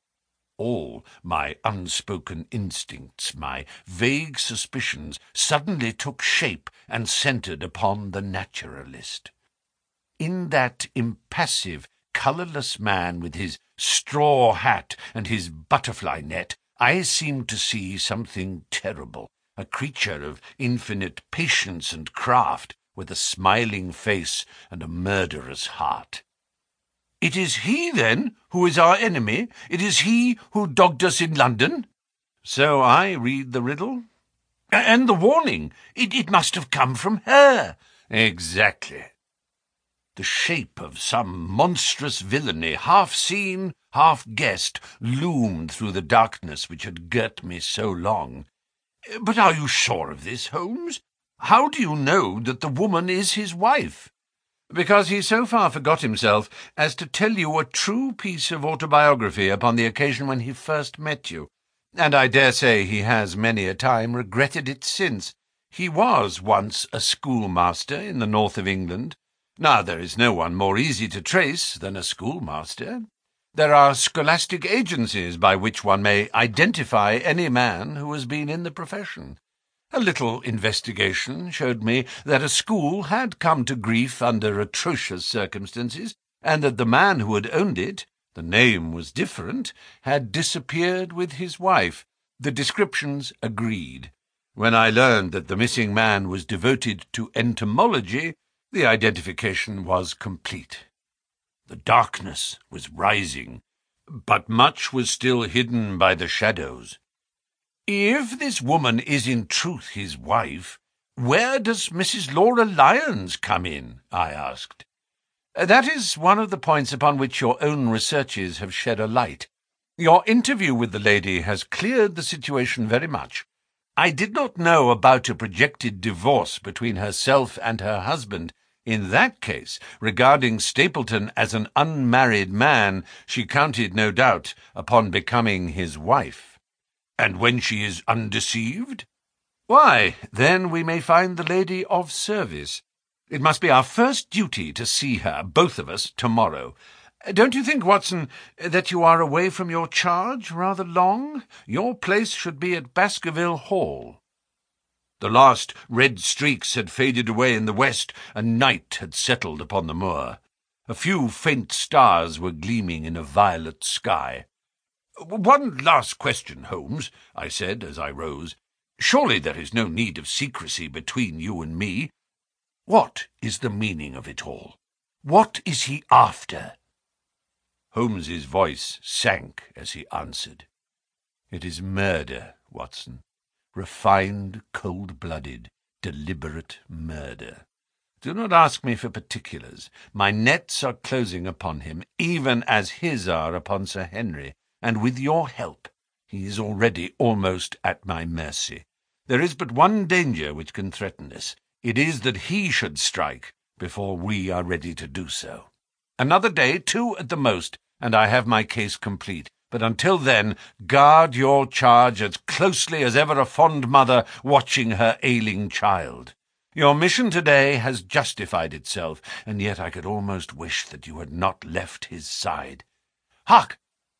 S1: All my unspoken instincts, my vague suspicions, suddenly took shape and centred upon the naturalist. In that impassive, colourless man with his straw hat and his butterfly net, I seemed to see something terrible, a creature of infinite patience and craft, with a smiling face and a murderous heart. "It is he, then, who is our enemy? It is he who dogged us in London?" "So I read the riddle." "And the warning? It, it must have come from her." "Exactly." The shape of some monstrous villainy, half seen, half guessed, loomed through the darkness which had girt me so long. "But are you sure of this, Holmes? How do you know that the woman is his wife?" "Because he so far forgot himself as to tell you a true piece of autobiography upon the occasion when he first met you, and I dare say he has many a time regretted it since. He was once a schoolmaster in the north of England. Now there is no one more easy to trace than a schoolmaster. There are scholastic agencies by which one may identify any man who has been in the profession. A little investigation showed me that a school had come to grief under atrocious circumstances, and that the man who had owned it, the name was different, had disappeared with his wife. The descriptions agreed. When I learned that the missing man was devoted to entomology, the identification was complete. The darkness was rising. but much was still hidden by the shadows. "If this woman is in truth his wife, where does Missus Laura Lyons come in?" I asked. "That is one of the points upon which your own researches have shed a light. Your interview with the lady has cleared the situation very much. I did not know about a projected divorce between herself and her husband. In that case, regarding Stapleton as an unmarried man, she counted, no doubt, upon becoming his wife." "And when she is undeceived?" "Why, then we may find the lady of service. It must be our first duty to see her, both of us, tomorrow. Don't you think, Watson, that you are away from your charge rather long? Your place should be at Baskerville Hall." The last red streaks had faded away in the west, and night had settled upon the moor. A few faint stars were gleaming in a violet sky. "One last question, Holmes," I said as I rose. "Surely there is no need of secrecy between you and me. What is the meaning of it all? What is he after?" Holmes's voice sank as he answered. "It is murder, Watson. Refined, cold-blooded, deliberate murder. Do not ask me for particulars. My nets are closing upon him, even as his are upon Sir Henry, and with your help he is already almost at my mercy. There is but one danger which can threaten us. It is that he should strike before we are ready to do so. Another day, two at the most, and I have my case complete. But until then, guard your charge as closely as ever a fond mother watching her ailing child. Your mission today has justified itself, and yet I could almost wish that you had not left his side. Hark!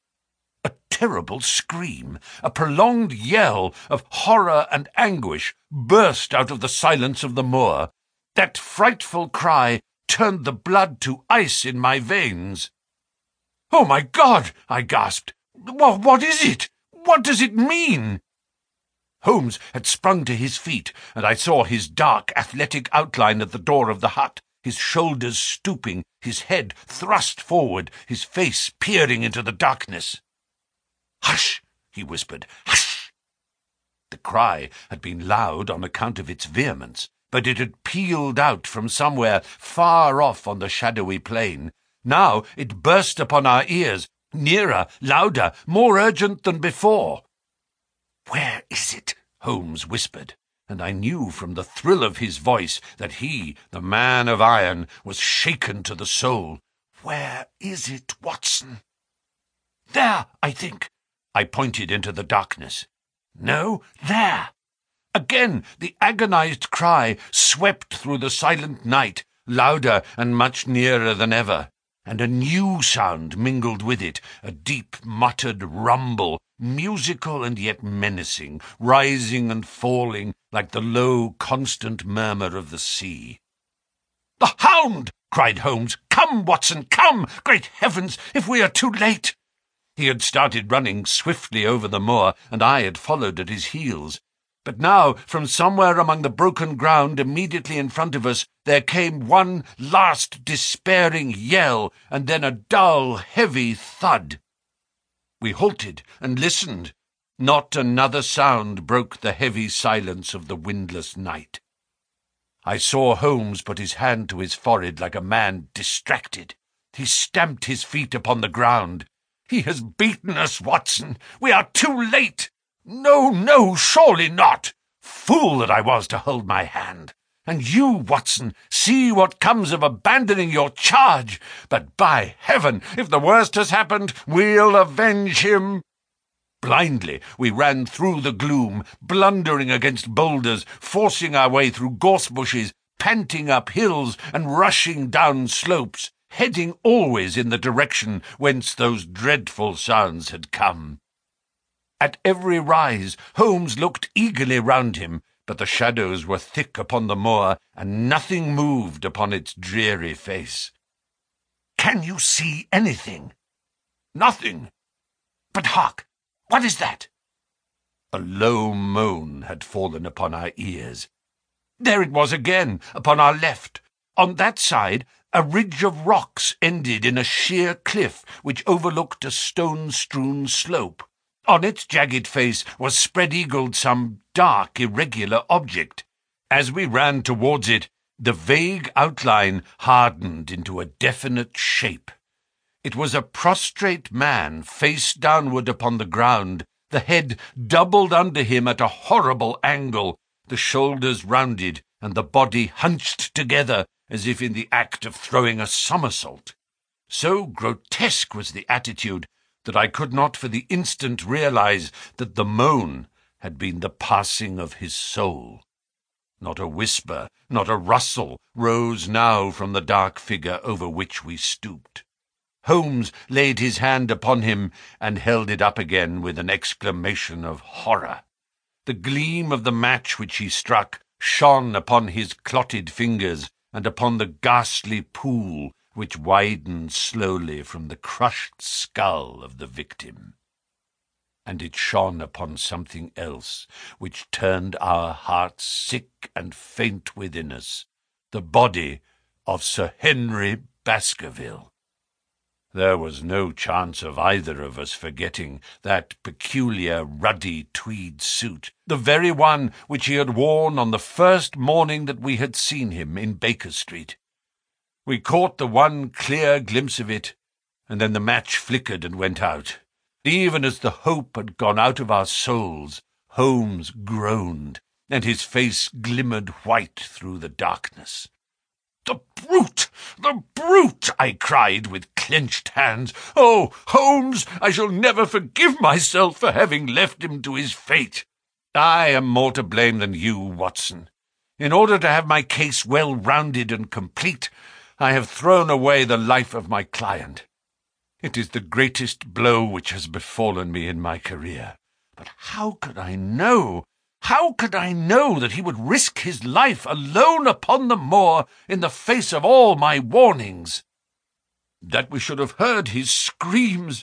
S1: A terrible scream, a prolonged yell of horror and anguish burst out of the silence of the moor. That frightful cry turned the blood to ice in my veins. "Oh, my God!" I gasped. What, what is it? What does it mean?" Holmes had sprung to his feet, and I saw his dark, athletic outline at the door of the hut, his shoulders stooping, his head thrust forward, his face peering into the darkness. "Hush!" he whispered. "Hush!" The cry had been loud on account of its vehemence, but it had pealed out from somewhere far off on the shadowy plain. Now it burst upon our ears, nearer, louder, more urgent than before. "Where is it?" Holmes whispered, and I knew from the thrill of his voice that he, the man of iron, was shaken to the soul. "Where is it, Watson?" "There, I think." I pointed into the darkness. "No, there." Again the agonized cry swept through the silent night, louder and much nearer than ever. And a new sound mingled with it, a deep muttered rumble, musical and yet menacing, rising and falling like the low, constant murmur of the sea. "The hound!" cried Holmes. "Come, Watson, come! Great heavens, if we are too late!" He had started running swiftly over the moor, and I had followed at his heels. But now, from somewhere among the broken ground immediately in front of us, there came one last despairing yell, and then a dull, heavy thud. We halted and listened. Not another sound broke the heavy silence of the windless night. I saw Holmes put his hand to his forehead like a man distracted. He stamped his feet upon the ground. "He has beaten us, Watson! We are too late! No, no, surely not! Fool that I was to hold my hand! And you, Watson, see what comes of abandoning your charge! But by heaven, if the worst has happened, we'll avenge him!" Blindly we ran through the gloom, blundering against boulders, forcing our way through gorse bushes, panting up hills and rushing down slopes, heading always in the direction whence those dreadful sounds had come. At every rise Holmes looked eagerly round him, but the shadows were thick upon the moor, and nothing moved upon its dreary face. "Can you see anything?" "Nothing." "But hark! What is that?" A low moan had fallen upon our ears. There it was again, upon our left. On that side A ridge of rocks ended in a sheer cliff which overlooked a stone-strewn slope. On its jagged face was spread-eagled some dark, irregular object. As we ran towards it, the vague outline hardened into a definite shape. It was a prostrate man, face downward upon the ground, the head doubled under him at a horrible angle, the shoulders rounded, and the body hunched together as if in the act of throwing a somersault. So grotesque was the attitude that I could not for the instant realize that the moan had been the passing of his soul. Not a whisper, not a rustle, rose now from the dark figure over which we stooped. Holmes laid his hand upon him and held it up again with an exclamation of horror. The gleam of the match which he struck shone upon his clotted fingers and upon the ghastly pool which widened slowly from the crushed skull of the victim. And it shone upon something else which turned our hearts sick and faint within us, the body of Sir Henry Baskerville. There was no chance of either of us forgetting that peculiar ruddy tweed suit, the very one which he had worn on the first morning that we had seen him in Baker Street. We caught the one clear glimpse of it, and then the match flickered and went out. Even as the hope had gone out of our souls, Holmes groaned, and his face glimmered white through the darkness. "The brute! The brute!" I cried with clenched hands. "Oh, Holmes, I shall never forgive myself for having left him to his fate. I am more to blame than you, Watson. In order to have my case well rounded and complete, I have thrown away the life of my client. It is the greatest blow which has befallen me in my career. But how could I know, how could I know that he would risk his life alone upon the moor in the face of all my warnings? That we should have heard his screams,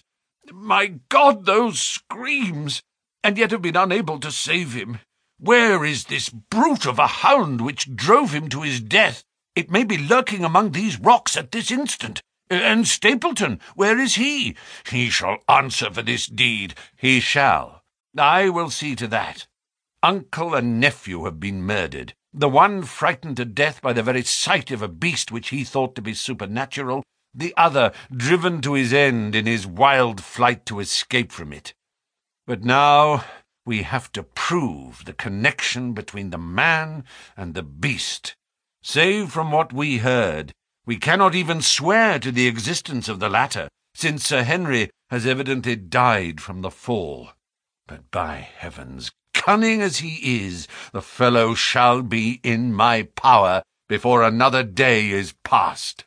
S1: my God, those screams, and yet have been unable to save him? Where is this brute of a hound which drove him to his death? It may be lurking among these rocks at this instant. And Stapleton, where is he? He shall answer for this deed. He shall. I will see to that. Uncle and nephew have been murdered, the one frightened to death by the very sight of a beast which he thought to be supernatural, the other driven to his end in his wild flight to escape from it. But now we have to prove the connection between the man and the beast. Save from what we heard, we cannot even swear to the existence of the latter, since Sir Henry has evidently died from the fall. But by heavens, cunning as he is, the fellow shall be in my power before another day is past."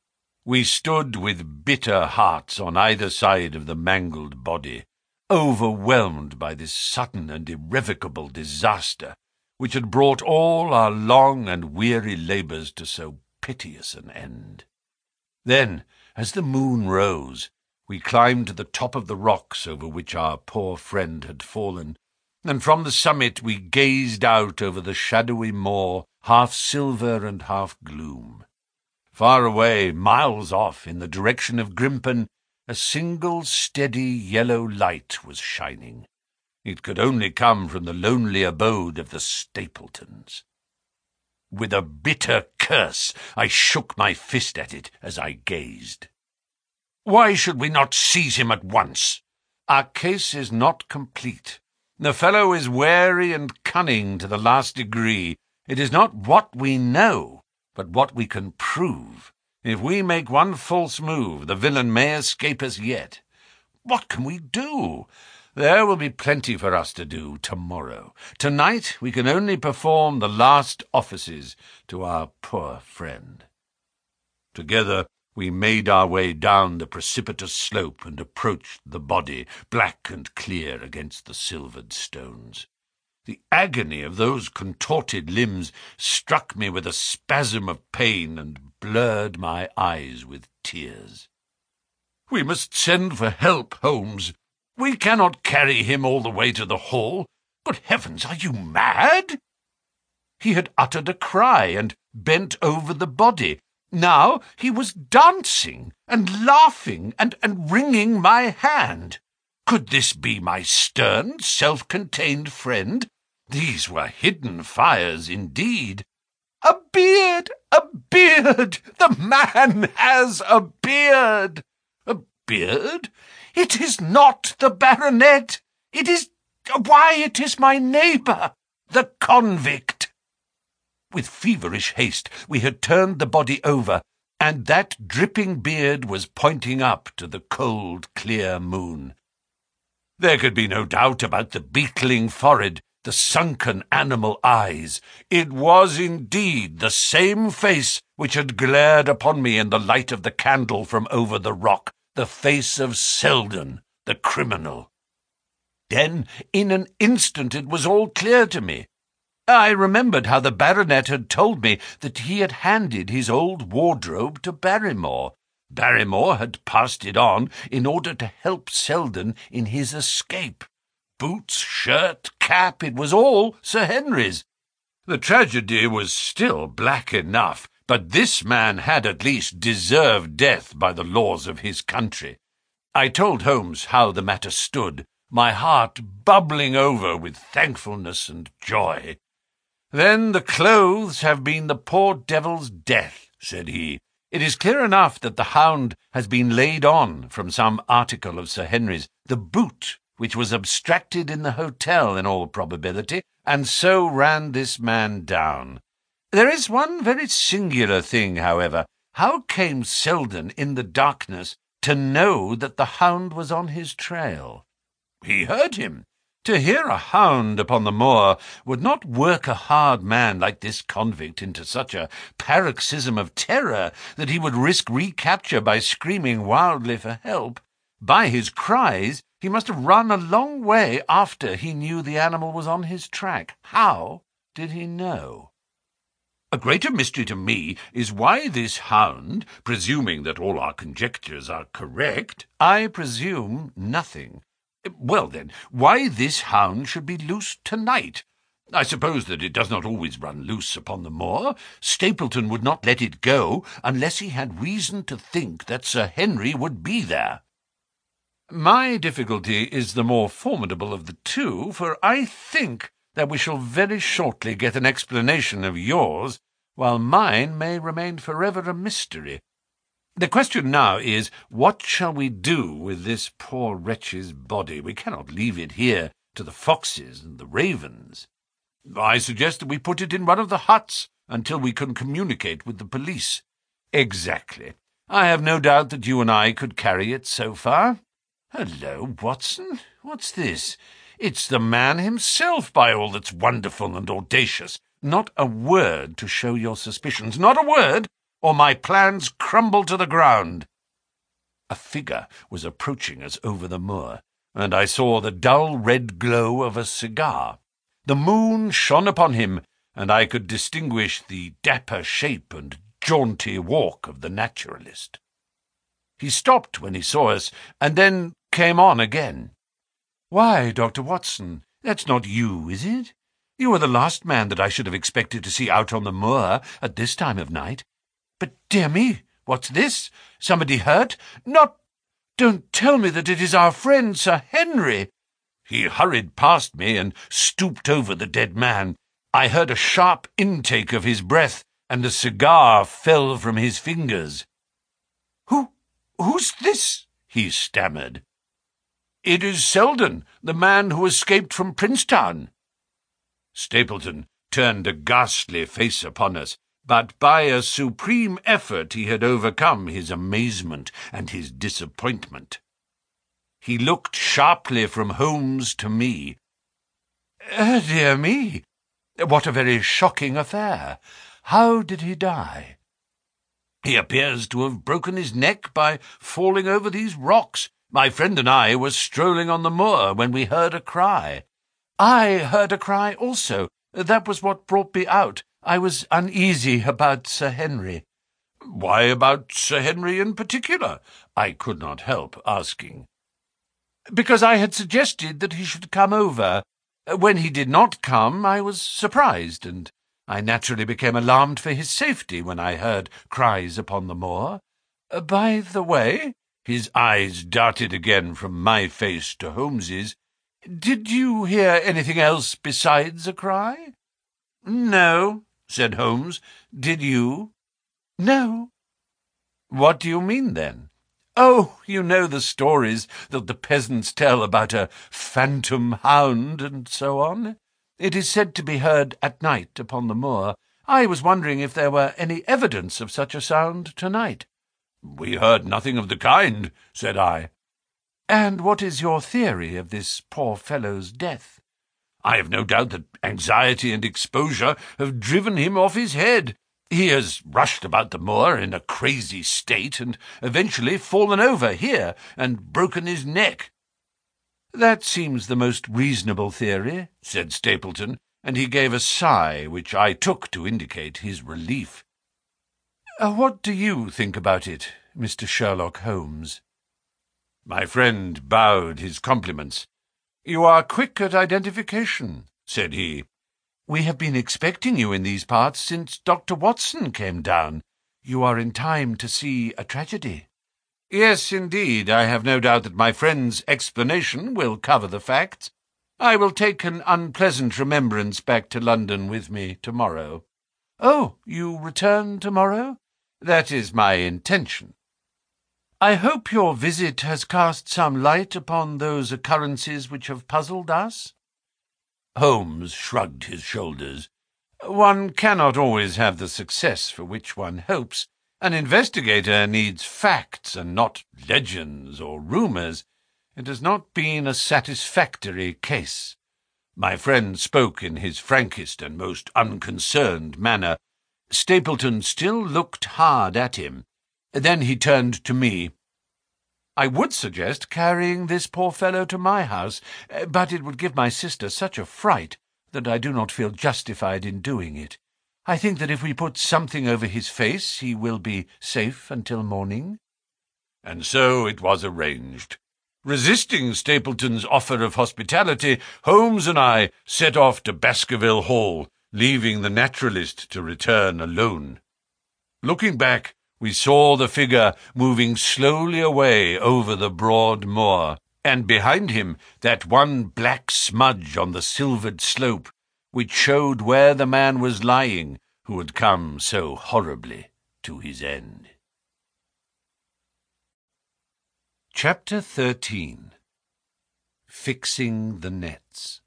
S1: We stood with bitter hearts on either side of the mangled body, overwhelmed by this sudden and irrevocable disaster, which had brought all our long and weary labours to so piteous an end. Then, as the moon rose, we climbed to the top of the rocks over which our poor friend had fallen, and from the summit we gazed out over the shadowy moor, half silver and half gloom. Far away, miles off, in the direction of Grimpen, a single steady yellow light was shining. It could only come from the lonely abode of the Stapletons. With a bitter curse, I shook my fist at it as I gazed. "Why should we not seize him at once? Our case is not complete. The fellow is wary and cunning to the last degree. It is not what we know, but what we can prove. If we make one false move, the villain may escape us yet. What can we do? There will be plenty for us to do tomorrow. Tonight we can only perform the last offices to our poor friend." Together we made our way down the precipitous slope and approached the body, black and clear against the silvered stones. The agony of those contorted limbs struck me with a spasm of pain and blurred my eyes with tears. "We must send for help, Holmes. We cannot carry him all the way to the hall. Good heavens, are you mad?" He had uttered a cry and bent over the body. Now he was dancing and laughing and, and wringing my hand. Could this be my stern, self-contained friend? These were hidden fires indeed. A beard! A beard! The man has a beard! A beard? It is not the baronet! It is... Why, it is my neighbour, the convict! With feverish haste we had turned the body over, and that dripping beard was pointing up to the cold, clear moon. There could be no doubt about the beetling forehead, the sunken animal eyes. It was indeed the same face which had glared upon me in the light of the candle from over the rock, the face of Selden, the criminal. Then, in an instant, it was all clear to me. I remembered how the baronet had told me that he had handed his old wardrobe to Barrymore. Barrymore had passed it on in order to help Selden in his escape. Boots, shirt, cap, it was all Sir Henry's. The tragedy was still black enough, but this man had at least deserved death by the laws of his country. I told Holmes how the matter stood, my heart bubbling over with thankfulness and joy. "Then the clothes have been the poor devil's death," said he. "It is clear enough that the hound has been laid on from some article of Sir Henry's, the boot, which was abstracted in the hotel in all probability, and so ran this man down. There is one very singular thing, however. How came Selden in the darkness to know that the hound was on his trail? He heard him. To hear a hound upon the moor would not work a hard man like this convict into such a paroxysm of terror that he would risk recapture by screaming wildly for help. By his cries, he must have run a long way after he knew the animal was on his track. How did he know? A greater mystery to me is why this hound, presuming that all our conjectures are correct— I presume nothing. Well, then, why this hound should be loosed tonight. I suppose that it does not always run loose upon the moor. Stapleton would not let it go unless he had reason to think that Sir Henry would be there. My difficulty is the more formidable of the two, for I think that we shall very shortly get an explanation of yours, while mine may remain forever a mystery. The question now is, what shall we do with this poor wretch's body? We cannot leave it here to the foxes and the ravens. I suggest that we put it in one of the huts until we can communicate with the police. Exactly. I have no doubt that you and I could carry it so far. Hello, Watson. What's this? It's the man himself, by all that's wonderful and audacious. Not a word to show your suspicions. Not a word, or my plans crumble to the ground. A figure was approaching us over the moor, and I saw the dull red glow of a cigar. The moon shone upon him, and I could distinguish the dapper shape and jaunty walk of the naturalist. He stopped when he saw us, and then came on again. "Why, Doctor Watson, that's not you, is it? You are the last man that I should have expected to see out on the moor at this time of night. But, dear me, what's this? Somebody hurt? Not... Don't tell me that it is our friend Sir Henry." He hurried past me and stooped over the dead man. I heard a sharp intake of his breath, and the cigar fell from his fingers. Who, who's this?" he stammered. "It is Selden, the man who escaped from Princetown." Stapleton turned a ghastly face upon us, but by a supreme effort he had overcome his amazement and his disappointment. He looked sharply from Holmes to me. "Uh, dear me, what a very shocking affair. How did he die?" "He appears to have broken his neck by falling over these rocks. My friend and I were strolling on the moor when we heard a cry." "I heard a cry also. That was what brought me out. I was uneasy about Sir Henry." "Why about Sir Henry in particular?" I could not help asking. "Because I had suggested that he should come over. When he did not come, I was surprised and I naturally became alarmed for his safety when I heard cries upon the moor. Uh, by the way," his eyes darted again from my face to Holmes's, "did you hear anything else besides a cry?" "No," said Holmes. "Did you?" "No." "What do you mean, then?" "Oh, you know the stories that the peasants tell about a phantom hound and so on. It is said to be heard at night upon the moor. I was wondering if there were any evidence of such a sound tonight." "We heard nothing of the kind," said I. "And what is your theory of this poor fellow's death?" "I have no doubt that anxiety and exposure have driven him off his head. He has rushed about the moor in a crazy state, and eventually fallen over here and broken his neck." "That seems the most reasonable theory," said Stapleton, and he gave a sigh which I took to indicate his relief. Uh, "What do you think about it, Mister Sherlock Holmes?" My friend bowed his compliments. "You are quick at identification," said he. "We have been expecting you in these parts since Doctor Watson came down. You are in time to see a tragedy." "Yes, indeed. I have no doubt that my friend's explanation will cover the facts. I will take an unpleasant remembrance back to London with me tomorrow." "Oh, you return tomorrow?" "That is my intention." "I hope your visit has cast some light upon those occurrences which have puzzled us." Holmes shrugged his shoulders. "One cannot always have the success for which one hopes. An investigator needs facts and not legends or rumours. It has not been a satisfactory case." My friend spoke in his frankest and most unconcerned manner. Stapleton still looked hard at him. Then he turned to me. "I would suggest carrying this poor fellow to my house, but it would give my sister such a fright that I do not feel justified in doing it. I think that if we put something over his face, he will be safe until morning." And so it was arranged. Resisting Stapleton's offer of hospitality, Holmes and I set off to Baskerville Hall, leaving the naturalist to return alone. Looking back, we saw the figure moving slowly away over the broad moor, and behind him that one black smudge on the silvered slope, which showed where the man was lying who had come so horribly to his end. Chapter thirteen. Fixing the Nets.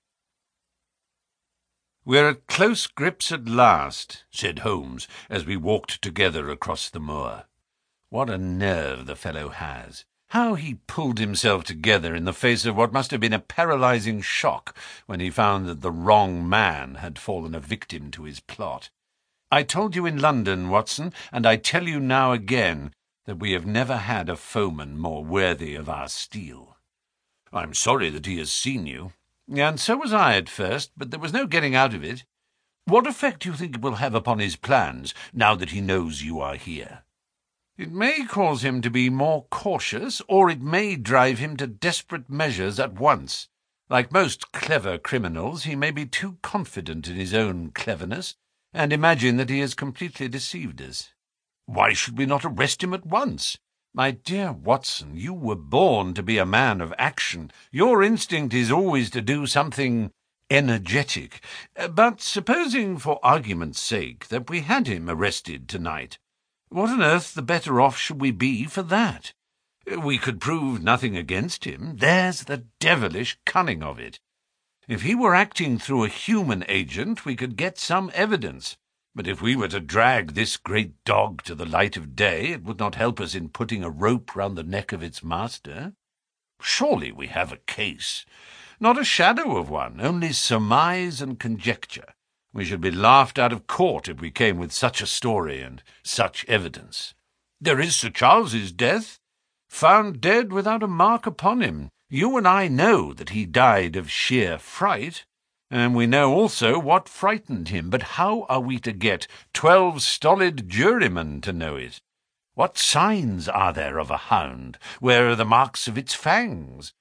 S1: "We're at close grips at last," said Holmes, as we walked together across the moor. "What a nerve the fellow has! How he pulled himself together in the face of what must have been a paralyzing shock when he found that the wrong man had fallen a victim to his plot. I told you in London, Watson, and I tell you now again, that we have never had a foeman more worthy of our steel." "I'm sorry that he has seen you." "And so was I at first, but there was no getting out of it. What effect do you think it will have upon his plans, now that he knows you are here?" "It may cause him to be more cautious, or it may drive him to desperate measures at once. Like most clever criminals, he may be too confident in his own cleverness, and imagine that he has completely deceived us." "Why should we not arrest him at once?" "My dear Watson, you were born to be a man of action. Your instinct is always to do something energetic. But supposing, for argument's sake, that we had him arrested tonight, what on earth the better off should we be for that? We could prove nothing against him. There's the devilish cunning of it. If he were acting through a human agent, we could get some evidence. But if we were to drag this great dog to the light of day, it would not help us in putting a rope round the neck of its master. Surely we have a case." "Not a shadow of one, only surmise and conjecture. We should be laughed out of court if we came with such a story and such evidence. There is Sir Charles's death, found dead without a mark upon him. You and I know that he died of sheer fright, and we know also what frightened him. But how are we to get twelve stolid jurymen to know it? What signs are there of a hound? Where are the marks of its fangs?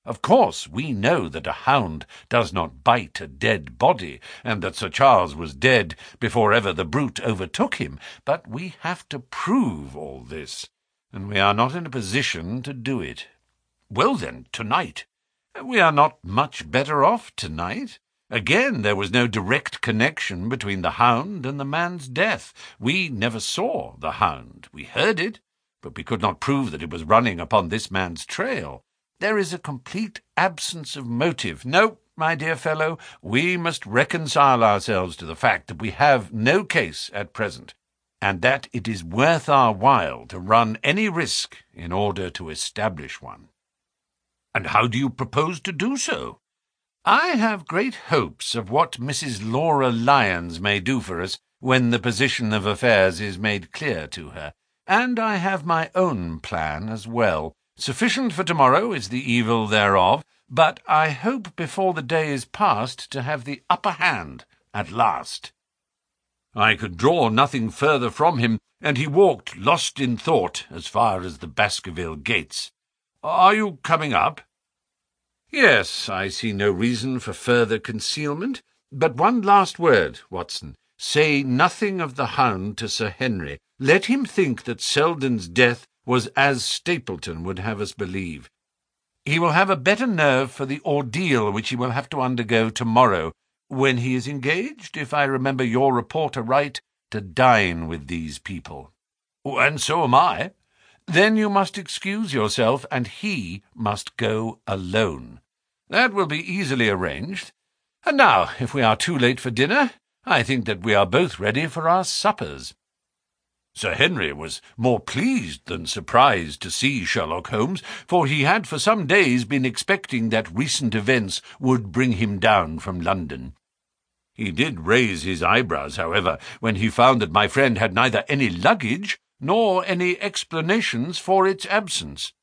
S1: Of course, we know that a hound does not bite a dead body, and that Sir Charles was dead before ever the brute overtook him, but we have to prove all this, and we are not in a position to do it. Well then, tonight. We are not much better off tonight. Again, there was no direct connection between the hound and the man's death. We never saw the hound. We heard it, but we could not prove that it was running upon this man's trail. There is a complete absence of motive. No, my dear fellow, we must reconcile ourselves to the fact that we have no case at present, and that it is worth our while to run any risk in order to establish one. And how do you propose to do so? I have great hopes of what Missus Laura Lyons may do for us when the position of affairs is made clear to her, and I have my own plan as well. Sufficient for tomorrow is the evil thereof, but I hope before the day is past to have the upper hand at last." I could draw nothing further from him, and he walked, lost in thought, as far as the Baskerville gates. "Are you coming up?" "Yes, I see no reason for further concealment. But one last word, Watson. Say nothing of the hound to Sir Henry. Let him think that Selden's death was as Stapleton would have us believe. He will have a better nerve for the ordeal which he will have to undergo tomorrow, when he is engaged, if I remember your report aright, to dine with these people." "And so am I." "Then you must excuse yourself, and he must go alone. That will be easily arranged. And now, if we are too late for dinner, I think that we are both ready for our suppers." Sir Henry was more pleased than surprised to see Sherlock Holmes, for he had for some days been expecting that recent events would bring him down from London. He did raise his eyebrows, however, when he found that my friend had neither any luggage nor any explanations for its absence.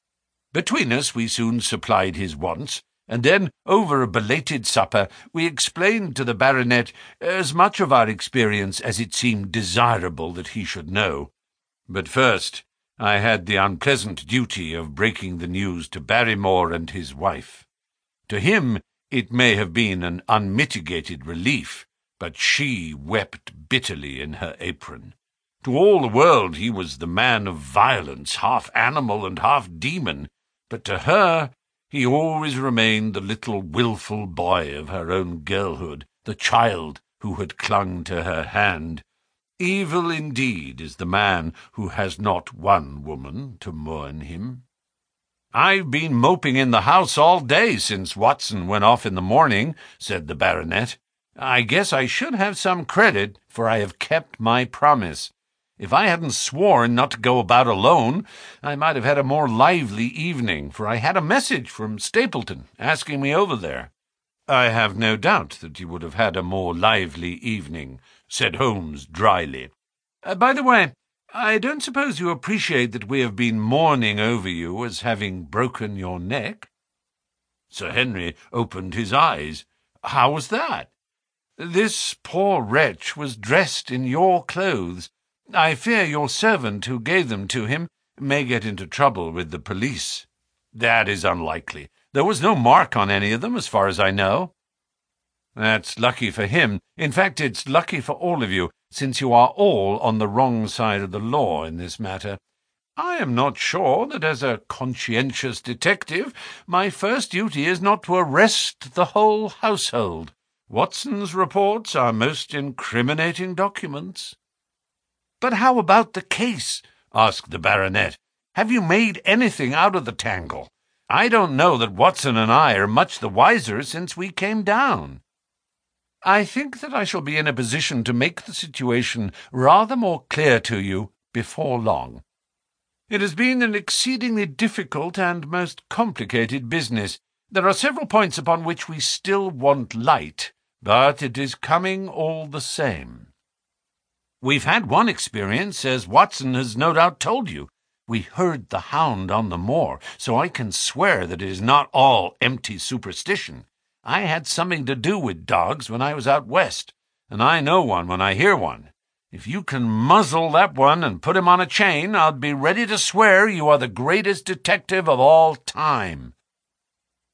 S1: Between us we soon supplied his wants, and then, over a belated supper, we explained to the baronet as much of our experience as it seemed desirable that he should know. But first I had the unpleasant duty of breaking the news to Barrymore and his wife. To him it may have been an unmitigated relief, but she wept bitterly in her apron. To all the world he was the man of violence, half animal and half demon, but to her he always remained the little wilful boy of her own girlhood, the child who had clung to her hand. Evil indeed is the man who has not one woman to mourn him. "I've been moping in the house all day since Watson went off in the morning," said the baronet. "I guess I should have some credit, for I have kept my promise. If I hadn't sworn not to go about alone, I might have had a more lively evening, for I had a message from Stapleton asking me over there." "I have no doubt that you would have had a more lively evening," said Holmes dryly. Uh, "by the way, I don't suppose you appreciate that we have been mourning over you as having broken your neck?" Sir Henry opened his eyes. "How was that?" "This poor wretch was dressed in your clothes. I fear your servant who gave them to him may get into trouble with the police." "That is unlikely. There was no mark on any of them, as far as I know." "That's lucky for him. In fact, it's lucky for all of you, since you are all on the wrong side of the law in this matter. I am not sure that as a conscientious detective my first duty is not to arrest the whole household. Watson's reports are most incriminating documents." "But how about the case?" asked the baronet. "Have you made anything out of the tangle? I don't know that Watson and I are much the wiser since we came down." "I think that I shall be in a position to make the situation rather more clear to you before long. It has been an exceedingly difficult and most complicated business. There are several points upon which we still want light, but it is coming all the same. We've had one experience, as Watson has no doubt told you. We heard the hound on the moor, so I can swear that it is not all empty superstition. I had something to do with dogs when I was out west, and I know one when I hear one. If you can muzzle that one and put him on a chain, I'll be ready to swear you are the greatest detective of all time."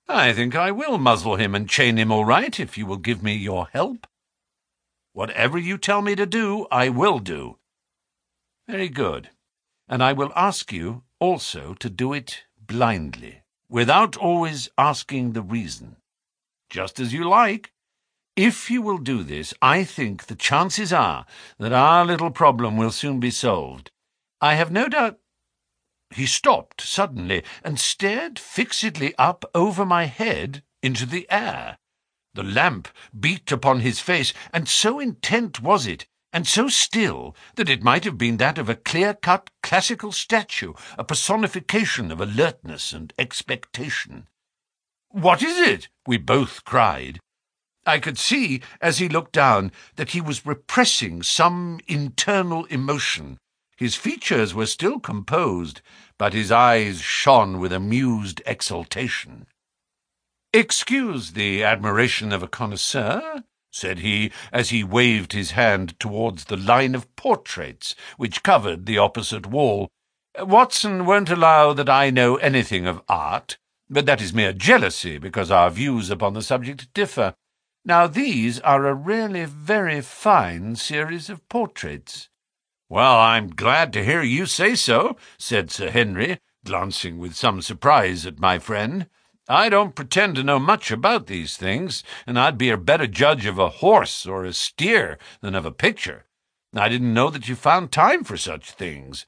S1: I think I will muzzle him and chain him all right, if you will give me your help. Whatever you tell me to do, I will do. Very good. And I will ask you also to do it blindly, without always asking the reason. Just as you like. If you will do this, I think the chances are that our little problem will soon be solved. I have no doubt—" He stopped suddenly and stared fixedly up over my head into the air. The lamp beat upon his face, and so intent was it, and so still, that it might have been that of a clear-cut classical statue, a personification of alertness and expectation. "What is it?" we both cried. I could see, as he looked down, that he was repressing some internal emotion. His features were still composed, but his eyes shone with amused exultation. "Excuse the admiration of a connoisseur," said he, as he waved his hand towards the line of portraits which covered the opposite wall. "Watson won't allow that I know anything of art, but that is mere jealousy, because our views upon the subject differ. Now these are a really very fine series of portraits." "Well, I'm glad to hear you say so," said Sir Henry, glancing with some surprise at my friend. "I don't pretend to know much about these things, and I'd be a better judge of a horse or a steer than of a picture. I didn't know that you found time for such things."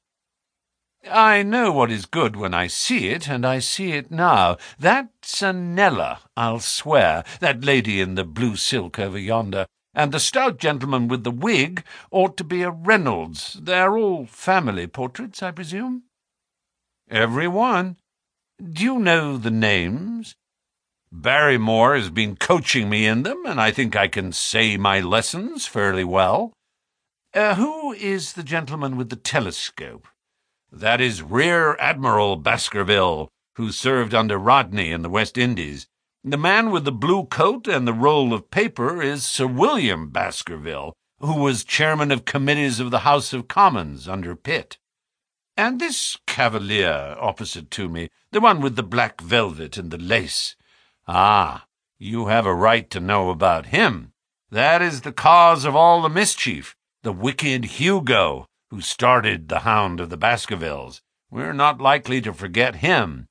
S1: "I know what is good when I see it, and I see it now. That's a Nella, I'll swear, that lady in the blue silk over yonder, and the stout gentleman with the wig ought to be a Reynolds. They're all family portraits, I presume?" "Every one." "Do you know the names?" "Barrymore has been coaching me in them, and I think I can say my lessons fairly well." Uh, who is the gentleman with the telescope?" "That is Rear Admiral Baskerville, who served under Rodney in the West Indies. The man with the blue coat and the roll of paper is Sir William Baskerville, who was chairman of committees of the House of Commons under Pitt." "And this cavalier opposite to me, the one with the black velvet and the lace?" "Ah, you have a right to know about him. That is the cause of all the mischief, the wicked Hugo, who started the Hound of the Baskervilles. We're not likely to forget him."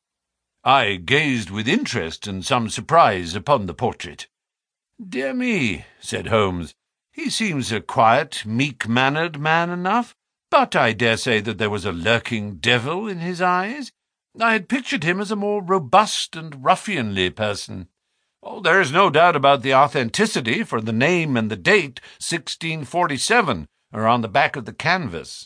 S1: I gazed with interest and some surprise upon the portrait. "Dear me," said Holmes, "he seems a quiet, meek-mannered man enough, but I dare say that there was a lurking devil in his eyes. I had pictured him as a more robust and ruffianly person. Oh, there is no doubt about the authenticity, for the name and the date, sixteen forty-seven, are on the back of the canvas."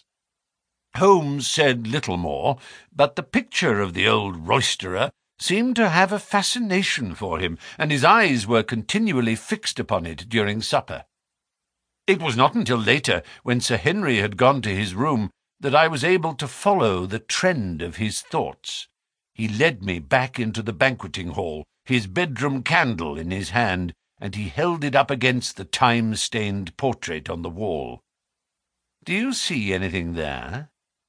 S1: Holmes said little more, but the picture of the old roisterer seemed to have a fascination for him, and his eyes were continually fixed upon it during supper. It was not until later, when Sir Henry had gone to his room, that I was able to follow the trend of his thoughts. He led me back into the banqueting hall, his bedroom candle in his hand, and he held it up against the time-stained portrait on the wall. "Do you see anything there?"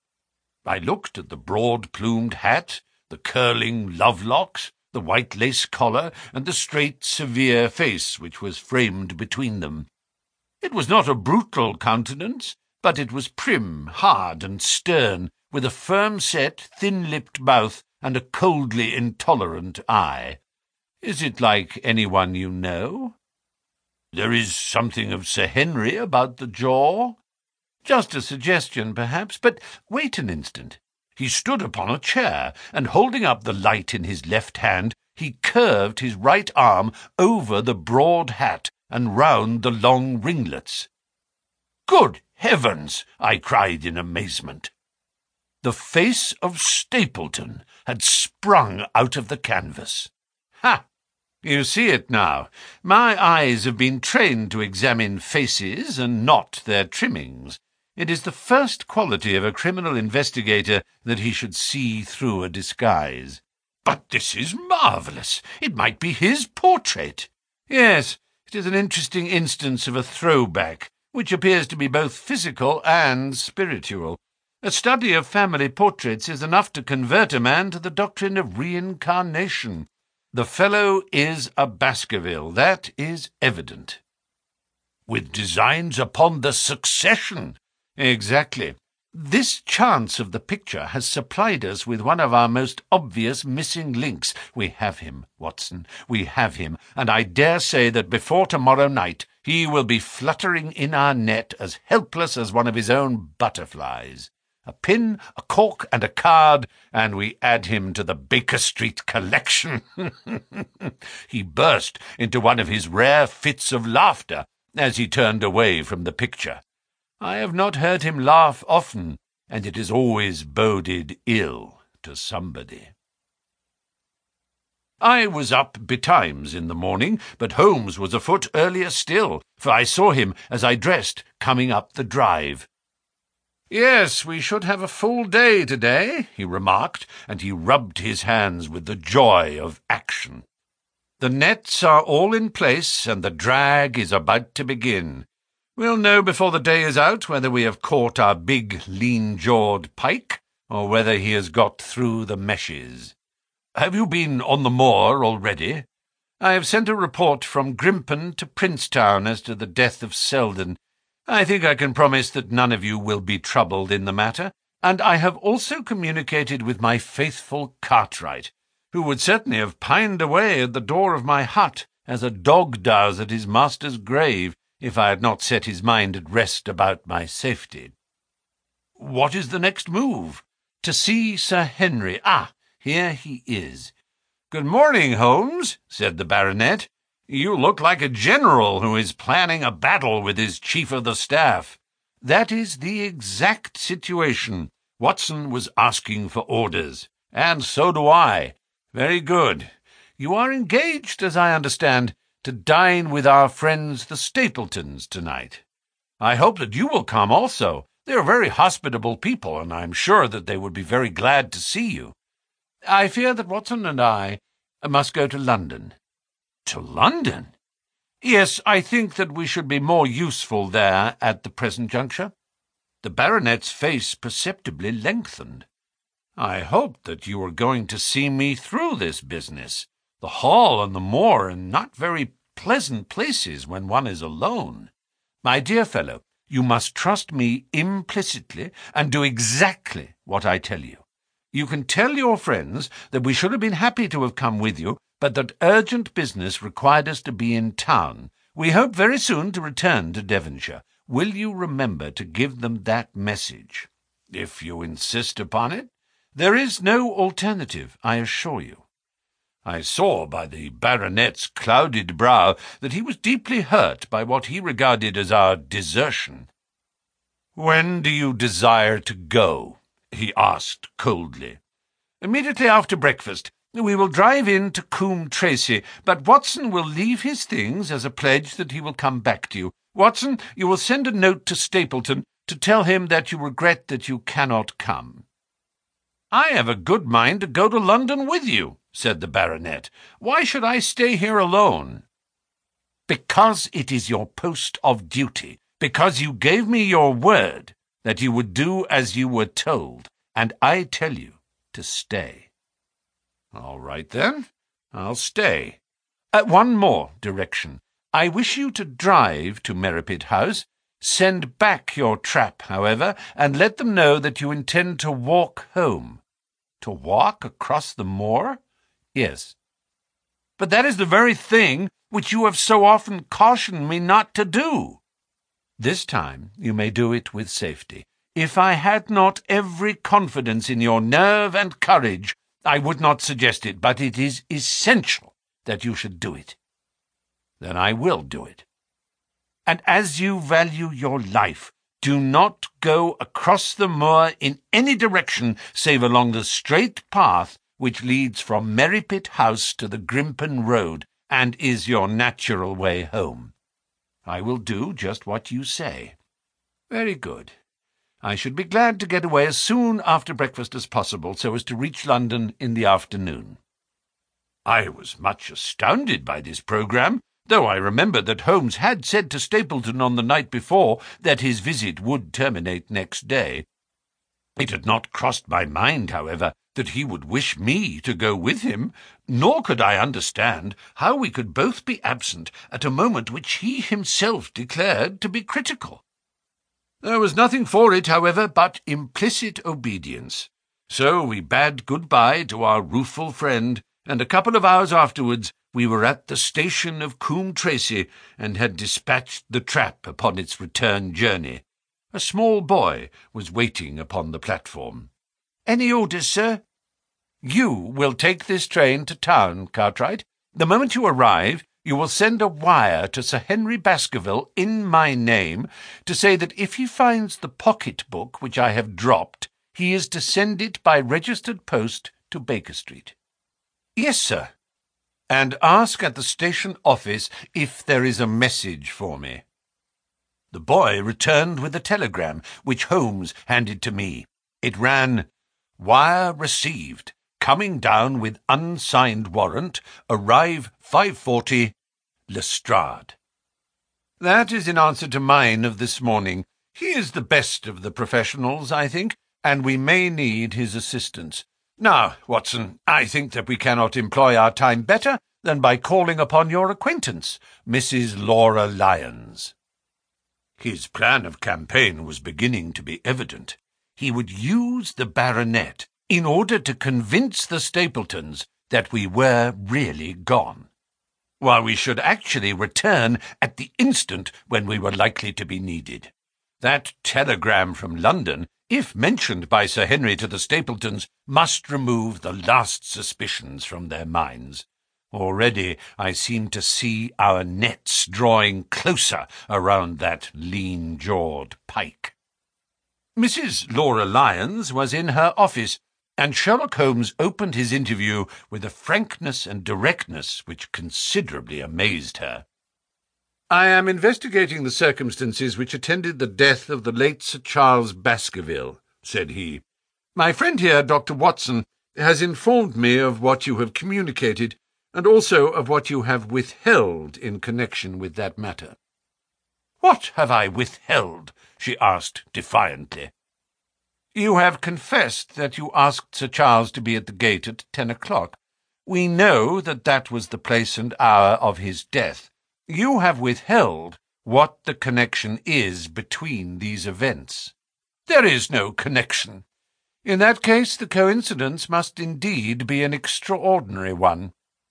S1: I looked at the broad-plumed hat, the curling love-locks, the white lace collar, and the straight, severe face which was framed between them. It was not a brutal countenance, but it was prim, hard, and stern, with a firm-set, thin-lipped mouth and a coldly intolerant eye. "Is it like anyone you know?" "There is something of Sir Henry about the jaw." "Just a suggestion, perhaps, but wait an instant." He stood upon a chair, and holding up the light in his left hand, he curved his right arm over the broad hat and round the long ringlets. "Good heavens!" I cried in amazement. The face of Stapleton had sprung out of the canvas. "Ha! You see it now. My eyes have been trained to examine faces and not their trimmings. It is the first quality of a criminal investigator that he should see through a disguise." "But this is marvellous. It might be his portrait." "Yes, it is an interesting instance of a throwback, which appears to be both physical and spiritual. A study of family portraits is enough to convert a man to the doctrine of reincarnation. The fellow is a Baskerville, that is evident. With designs upon the succession. Exactly. This chance of the picture has supplied us with one of our most obvious missing links. We have him, Watson, we have him, and I dare say that before tomorrow night he will be fluttering in our net as helpless as one of his own butterflies. A pin, a cork, and a card, and we add him to the Baker Street collection. He burst into one of his rare fits of laughter as he turned away from the picture. I have not heard him laugh often, and it has always boded ill to somebody. I was up betimes in the morning, but Holmes was afoot earlier still, for I saw him as I dressed coming up the drive. "Yes, we should have a full day today," he remarked, and he rubbed his hands with the joy of action. "The nets are all in place, and the drag is about to begin. We'll know before the day is out whether we have caught our big, lean-jawed pike, or whether he has got through the meshes. Have you been on the moor already? I have sent a report from Grimpen to Princetown as to the death of Selden. I think I can promise that none of you will be troubled in the matter, and I have also communicated with my faithful Cartwright, who would certainly have pined away at the door of my hut, as a dog does at his master's grave, if I had not set his mind at rest about my safety. What is the next move? To see Sir Henry. Ah, here he is. Good morning, Holmes, said the baronet. You look like a general who is planning a battle with his chief of the staff. That is the exact situation. Watson was asking for orders, and so do I. Very good. You are engaged, as I understand, to dine with our friends the Stapletons tonight. I hope that you will come also. They are very hospitable people, and I am sure that they would be very glad to see you. I fear that Watson and I must go to London. To London? Yes, I think that we should be more useful there at the present juncture. The baronet's face perceptibly lengthened. I hoped that you were going to see me through this business. The hall and the moor are not very pleasant places when one is alone. My dear fellow, you must trust me implicitly and do exactly what I tell you. You can tell your friends that we should have been happy to have come with you, but that urgent business required us to be in town. We hope very soon to return to Devonshire. Will you remember to give them that message? If you insist upon it. There is no alternative, I assure you. I saw by the baronet's clouded brow that he was deeply hurt by what he regarded as our desertion. "When do you desire to go?" he asked coldly. "Immediately after breakfast. We will drive in to Coombe Tracey, but Watson will leave his things as a pledge that he will come back to you. Watson, you will send a note to Stapleton to tell him that you regret that you cannot come." "I have a good mind to go to London with you," said the baronet. "Why should I stay here alone?" "Because it is your post of duty, because you gave me your word that you would do as you were told, and I tell you to stay." "All right, then. I'll stay. Uh, one more direction. I wish you to drive to Merripit House. Send back your trap, however, and let them know that you intend to walk home." "To walk across the moor?" "Yes." "But that is the very thing which you have so often cautioned me not to do." "This time you may do it with safety. If I had not every confidence in your nerve and courage, I would not suggest it, but it is essential that you should do it." "Then I will do it." "And as you value your life, do not go across the moor in any direction save along the straight path which leads from Merripit House to the Grimpen Road, and is your natural way home. I will do just what you say." "Very good. I should be glad to get away as soon after breakfast as possible, so as to reach London in the afternoon." I was much astounded by this programme, though I remembered that Holmes had said to Stapleton on the night before that his visit would terminate next day. It had not crossed my mind, however, that he would wish me to go with him, nor could I understand how we could both be absent at a moment which he himself declared to be critical. There was nothing for it, however, but implicit obedience. So we bade good-bye to our rueful friend, and a couple of hours afterwards we were at the station of Coombe Tracey and had dispatched the trap upon its return journey. A small boy was waiting upon the platform. "Any orders, sir?" "You will take this train to town, Cartwright. The moment you arrive, you will send a wire to Sir Henry Baskerville in my name to say that if he finds the pocket-book which I have dropped, he is to send it by registered post to Baker Street." "Yes, sir." "And ask at the station office if there is a message for me." The boy returned with a telegram, which Holmes handed to me. It ran, "Wire received. Coming down with unsigned warrant. Arrive five forty. Lestrade." That is in answer to mine of this morning. He is the best of the professionals, I think, and we may need his assistance. Now, Watson, I think that we cannot employ our time better than by calling upon your acquaintance, Missus Laura Lyons. His plan of campaign was beginning to be evident. He would use the baronet in order to convince the Stapletons that we were really gone, while we should actually return at the instant when we were likely to be needed. That telegram from London, if mentioned by Sir Henry to the Stapletons, must remove the last suspicions from their minds. Already I seem to see our nets drawing closer around that lean-jawed pike. Missus Laura Lyons was in her office, and Sherlock Holmes opened his interview with a frankness and directness which considerably amazed her. "I am investigating the circumstances which attended the death of the late Sir Charles Baskerville," said he. "My friend here, Doctor Watson, has informed me of what you have communicated, and also of what you have withheld in connection with that matter." "What have I withheld?" she asked defiantly. "You have confessed that you asked Sir Charles to be at the gate at ten o'clock. We know that that was the place and hour of his death. You have withheld what the connection is between these events." "There is no connection." "In that case, the coincidence must indeed be an extraordinary one.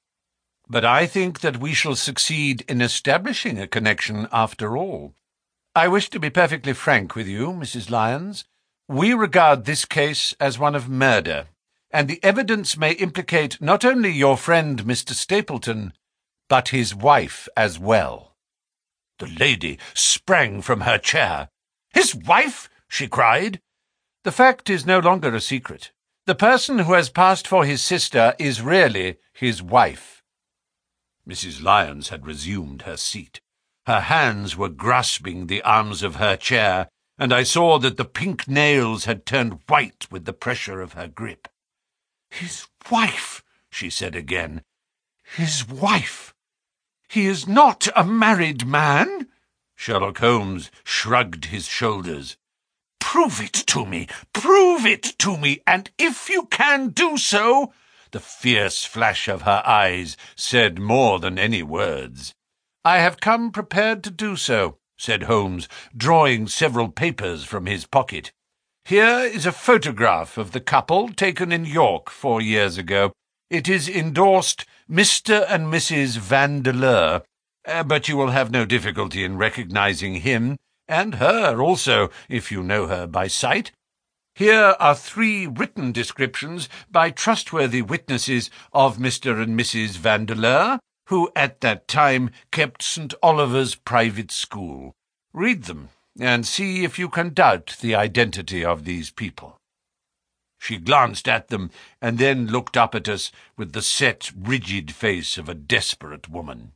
S1: But I think that we shall succeed in establishing a connection after all. I wish to be perfectly frank with you, Missus Lyons. We regard this case as one of murder, and the evidence may implicate not only your friend Mister Stapleton, but his wife as well." The lady sprang from her chair. "His wife?" she cried. "The fact is no longer a secret. The person who has passed for his sister is really his wife." Missus Lyons had resumed her seat. Her hands were grasping the arms of her chair, and I saw that the pink nails had turned white with the pressure of her grip. "His wife," she said again. "His wife. He is not a married man." Sherlock Holmes shrugged his shoulders. "Prove it to me! Prove it to me! And if you can do so—" The fierce flash of her eyes said more than any words. "I have come prepared to do so," said Holmes, drawing several papers from his pocket. "Here is a photograph of the couple taken in York four years ago. It is endorsed Mister and Missus Vandeleur, uh, but you will have no difficulty in recognizing him, and her also, if you know her by sight. Here are three written descriptions by trustworthy witnesses of Mister and Missus Vandeleur, who at that time kept Saint Oliver's private school. Read them, and see if you can doubt the identity of these people." She glanced at them, and then looked up at us with the set, rigid face of a desperate woman.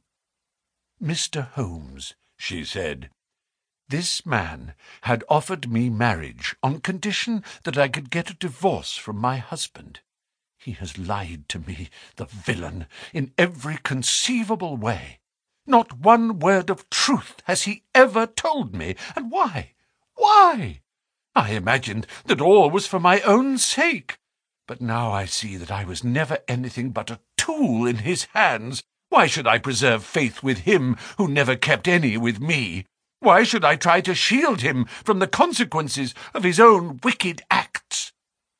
S1: "Mister Holmes," she said, "this man had offered me marriage on condition that I could get a divorce from my husband. He has lied to me, the villain, in every conceivable way. Not one word of truth has he ever told me. And why? Why? I imagined that all was for my own sake, but now I see that I was never anything but a tool in his hands. Why should I preserve faith with him who never kept any with me? Why should I try to shield him from the consequences of his own wicked acts?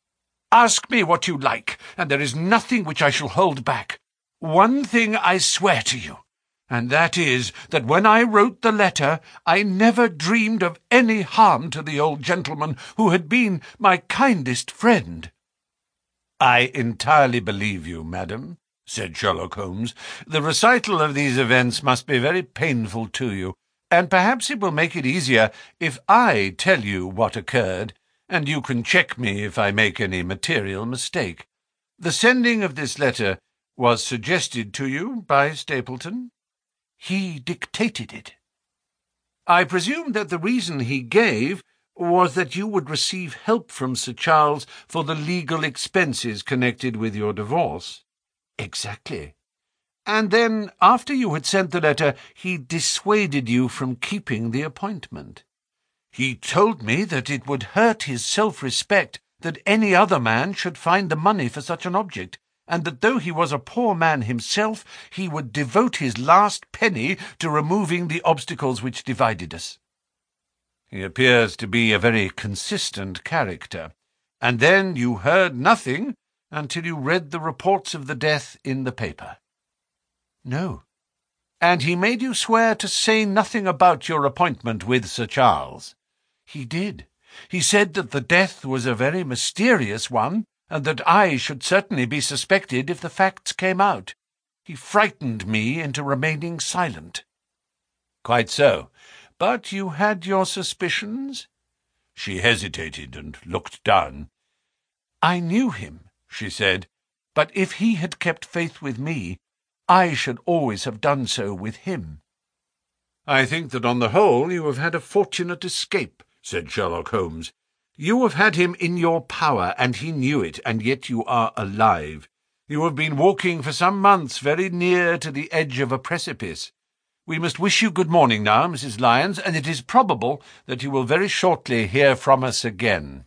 S1: Ask me what you like, and there is nothing which I shall hold back. One thing I swear to you, and that is that when I wrote the letter I never dreamed of any harm to the old gentleman who had been my kindest friend." "I entirely believe you, madam," said Sherlock Holmes. "The recital of these events must be very painful to you, and perhaps it will make it easier if I tell you what occurred, and you can check me if I make any material mistake. The sending of this letter was suggested to you by Stapleton?" "He dictated it." "I presume that the reason he gave was that you would receive help from Sir Charles for the legal expenses connected with your divorce?" "Exactly." "And then, after you had sent the letter, he dissuaded you from keeping the appointment?" "He told me that it would hurt his self-respect that any other man should find the money for such an object, and that though he was a poor man himself, he would devote his last penny to removing the obstacles which divided us." "He appears to be a very consistent character. And then you heard nothing until you read the reports of the death in the paper?" "No." "And he made you swear to say nothing about your appointment with Sir Charles?" "He did. He said that the death was a very mysterious one, and that I should certainly be suspected if the facts came out. He frightened me into remaining silent." "Quite so. But you had your suspicions?" She hesitated and looked down. "I knew him," she said, "but if he had kept faith with me, I should always have done so with him." "I think that on the whole you have had a fortunate escape," said Sherlock Holmes. "You have had him in your power, and he knew it, and yet you are alive. You have been walking for some months very near to the edge of a precipice. We must wish you good morning now, Missus Lyons, and it is probable that you will very shortly hear from us again.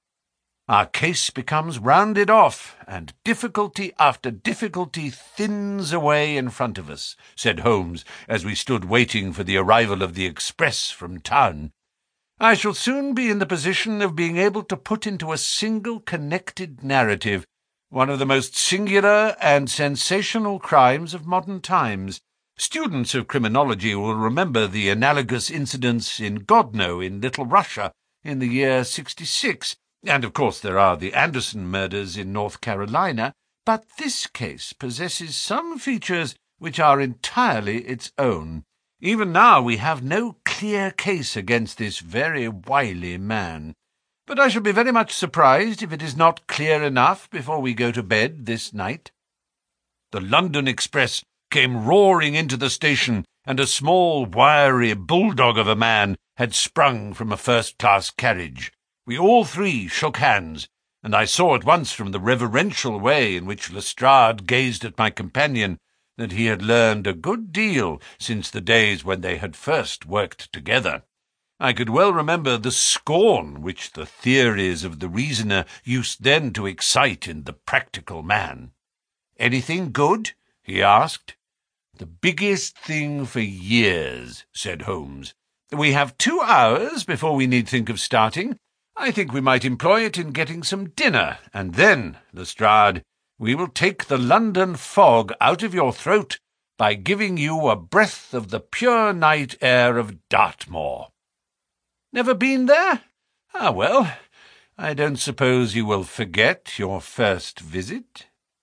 S1: Our case becomes rounded off, and difficulty after difficulty thins away in front of us," said Holmes, as we stood waiting for the arrival of the express from town. "I shall soon be in the position of being able to put into a single connected narrative one of the most singular and sensational crimes of modern times. Students of criminology will remember the analogous incidents in Godno in Little Russia in the year sixty-six, and of course there are the Anderson murders in North Carolina, but this case possesses some features which are entirely its own. Even now we have no clear case against this very wily man. But I shall be very much surprised if it is not clear enough before we go to bed this night." The London express came roaring into the station, and a small, wiry bulldog of a man had sprung from a first-class carriage. We all three shook hands, and I saw at once from the reverential way in which Lestrade gazed at my companion that he had learned a good deal since the days when they had first worked together. I could well remember the scorn which the theories of the reasoner used then to excite in the practical man. "Anything good?" he asked. "The biggest thing for years," said Holmes. "We have two hours before we need think of starting. I think we might employ it in getting some dinner, and then, Lestrade, we will take the London fog out of your throat by giving you a breath of the pure night air of Dartmoor. Never been there? Ah, well, I don't suppose you will forget your first visit."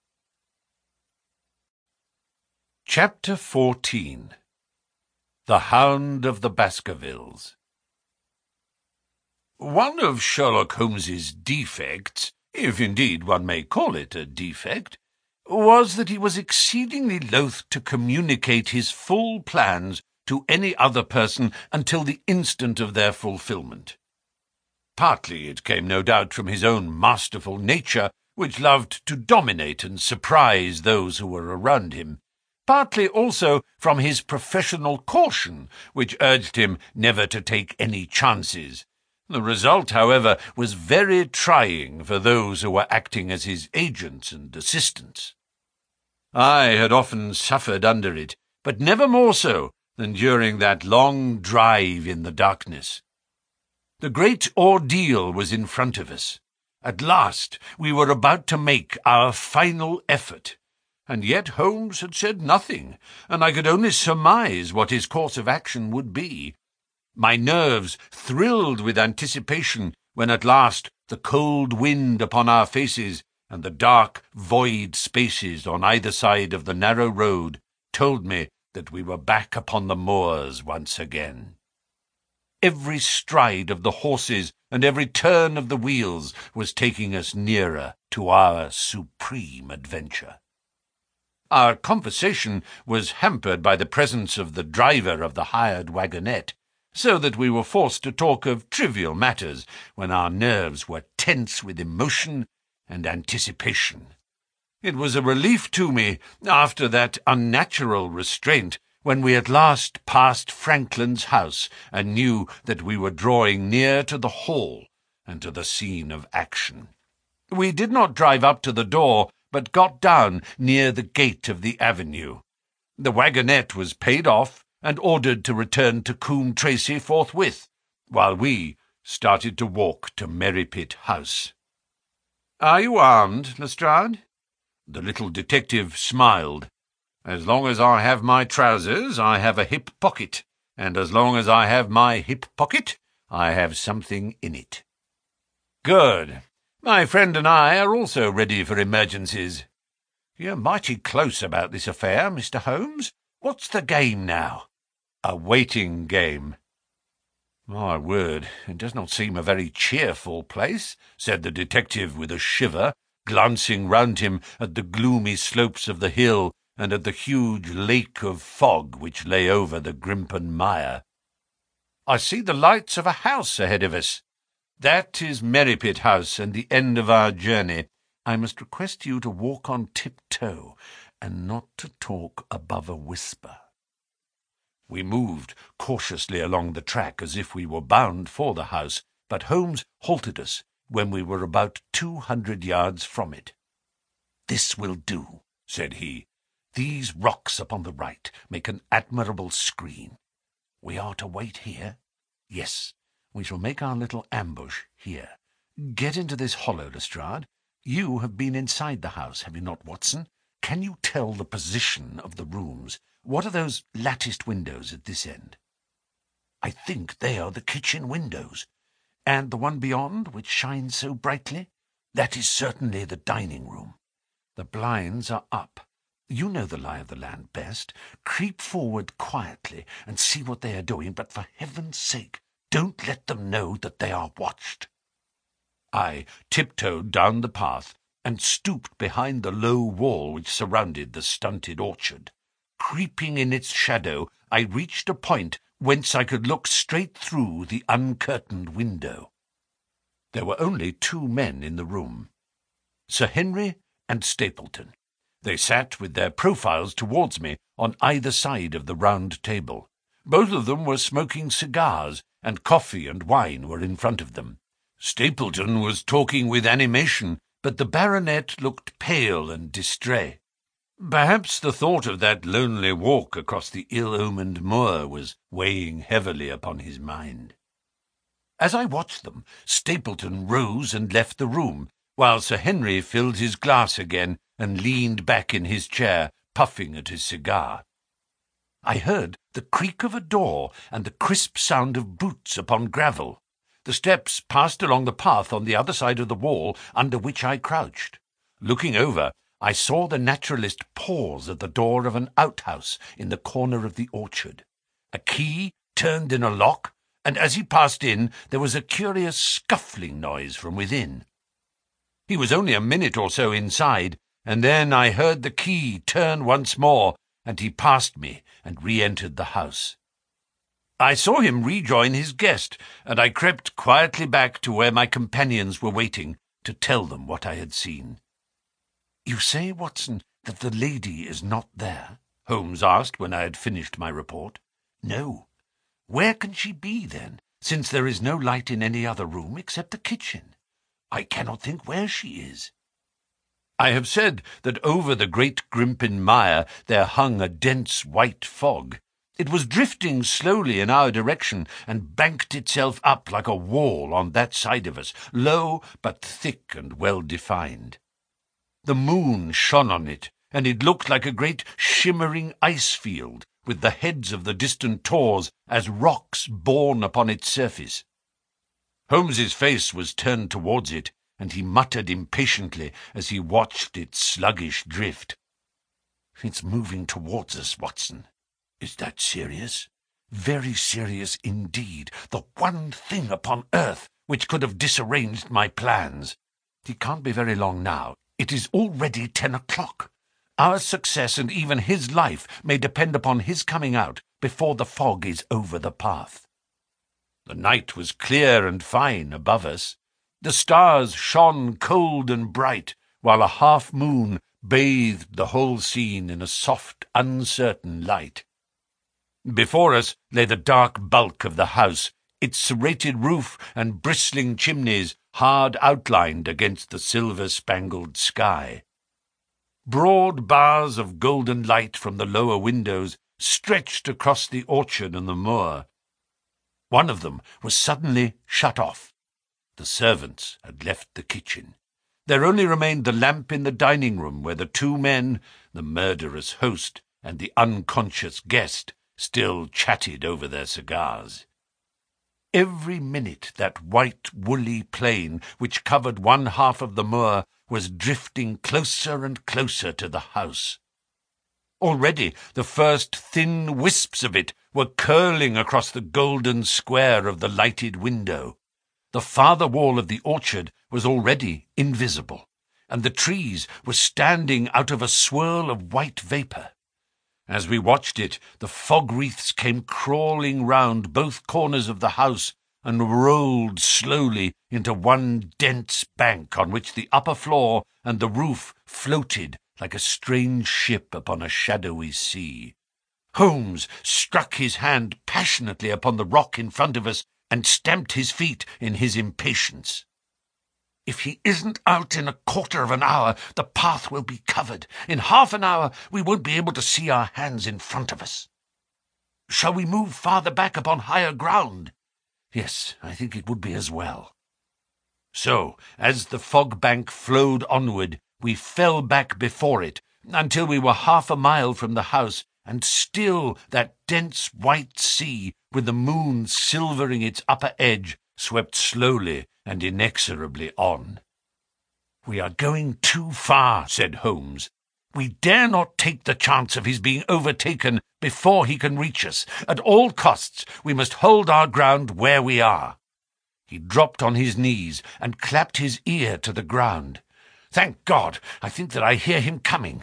S1: Chapter fourteen. The Hound of the Baskervilles. One of Sherlock Holmes's defects, if indeed one may call it a defect, was that he was exceedingly loath to communicate his full plans to any other person until the instant of their fulfilment. Partly it came no doubt from his own masterful nature, which loved to dominate and surprise those who were around him, partly also from his professional caution, which urged him never to take any chances. The result, however, was very trying for those who were acting as his agents and assistants. I had often suffered under it, but never more so than during that long drive in the darkness. The great ordeal was in front of us. At last we were about to make our final effort, and yet Holmes had said nothing, and I could only surmise what his course of action would be. My nerves thrilled with anticipation when at last the cold wind upon our faces and the dark void spaces on either side of the narrow road told me that we were back upon the moors once again. Every stride of the horses and every turn of the wheels was taking us nearer to our supreme adventure. Our conversation was hampered by the presence of the driver of the hired wagonette, so that we were forced to talk of trivial matters when our nerves were tense with emotion and anticipation. It was a relief to me, after that unnatural restraint, when we at last passed Franklin's house and knew that we were drawing near to the hall and to the scene of action. We did not drive up to the door, but got down near the gate of the avenue. The wagonette was paid off and ordered to return to Coombe Tracey forthwith, while we started to walk to Merripit House. "Are you armed, Lestrade?" The little detective smiled. "As long as I have my trousers, I have a hip pocket, and as long as I have my hip pocket, I have something in it." "Good. My friend and I are also ready for emergencies. You're mighty close about this affair, Mister Holmes. What's the game now?" "A waiting game." "My word, it does not seem a very cheerful place," said the detective with a shiver, glancing round him at the gloomy slopes of the hill and at the huge lake of fog which lay over the Grimpen Mire. "I see the lights of a house ahead of us. That is Merripit House and the end of our journey. I must request you to walk on tiptoe and not to talk above a whisper." We moved cautiously along the track as if we were bound for the house, but Holmes halted us when we were about two hundred yards from it. "This will do," said he. "These rocks upon the right make an admirable screen. We are to wait here? Yes, we shall make our little ambush here. Get into this hollow, Lestrade. You have been inside the house, have you not, Watson? Can you tell the position of the rooms? What are those latticed windows at this end?" "I think they are the kitchen windows. And the one beyond, which shines so brightly? That is certainly the dining room. The blinds are up. You know the lie of the land best. Creep forward quietly and see what they are doing, but for heaven's sake, don't let them know that they are watched." I tiptoed down the path and stooped behind the low wall which surrounded the stunted orchard. Creeping in its shadow, I reached a point whence I could look straight through the uncurtained window. There were only two men in the room, Sir Henry and Stapleton. They sat with their profiles towards me on either side of the round table. Both of them were smoking cigars, and coffee and wine were in front of them. Stapleton was talking with animation, but the baronet looked pale and distrait. Perhaps the thought of that lonely walk across the ill-omened moor was weighing heavily upon his mind. As I watched them, Stapleton rose and left the room, while Sir Henry filled his glass again and leaned back in his chair, puffing at his cigar. I heard the creak of a door and the crisp sound of boots upon gravel. The steps passed along the path on the other side of the wall under which I crouched. Looking over, I saw the naturalist pause at the door of an outhouse in the corner of the orchard. A key turned in a lock, and as he passed in, there was a curious scuffling noise from within. He was only a minute or so inside, and then I heard the key turn once more, and he passed me and re-entered the house. I saw him rejoin his guest, and I crept quietly back to where my companions were waiting to tell them what I had seen. "You say, Watson, that the lady is not there?" Holmes asked when I had finished my report. "No. Where can she be, then, since there is no light in any other room except the kitchen? I cannot think where she is." I have said that over the Great Grimpen Mire there hung a dense white fog. It was drifting slowly in our direction and banked itself up like a wall on that side of us, low but thick and well-defined. The moon shone on it, and it looked like a great shimmering ice field, with the heads of the distant tors as rocks borne upon its surface. Holmes's face was turned towards it, and he muttered impatiently as he watched its sluggish drift. "It's moving towards us, Watson." "Is that serious?" "Very serious indeed. The one thing upon earth which could have disarranged my plans. He can't be very long now. It is already ten o'clock. Our success and even his life may depend upon his coming out before the fog is over the path." The night was clear and fine above us. The stars shone cold and bright, while a half-moon bathed the whole scene in a soft, uncertain light. Before us lay the dark bulk of the house, its serrated roof and bristling chimneys hard outlined against the silver-spangled sky. Broad bars of golden light from the lower windows stretched across the orchard and the moor. One of them was suddenly shut off. The servants had left the kitchen. There only remained the lamp in the dining-room, where the two men, the murderous host and the unconscious guest, still chatted over their cigars. Every minute that white woolly plain which covered one half of the moor was drifting closer and closer to the house. Already the first thin wisps of it were curling across the golden square of the lighted window. The farther wall of the orchard was already invisible, and the trees were standing out of a swirl of white vapour. As we watched it, the fog wreaths came crawling round both corners of the house and rolled slowly into one dense bank on which the upper floor and the roof floated like a strange ship upon a shadowy sea. Holmes struck his hand passionately upon the rock in front of us and stamped his feet in his impatience. "If he isn't out in a quarter of an hour, the path will be covered. In half an hour we won't be able to see our hands in front of us. Shall we move farther back upon higher ground?" "Yes, I think it would be as well." So, as the fog bank flowed onward, we fell back before it, until we were half a mile from the house, and still that dense white sea, with the moon silvering its upper edge, swept slowly and inexorably on. "We are going too far," said Holmes. "We dare not take the chance of his being overtaken before he can reach us. At all costs, we must hold our ground where we are." He dropped on his knees and clapped his ear to the ground. "Thank God, I think that I hear him coming."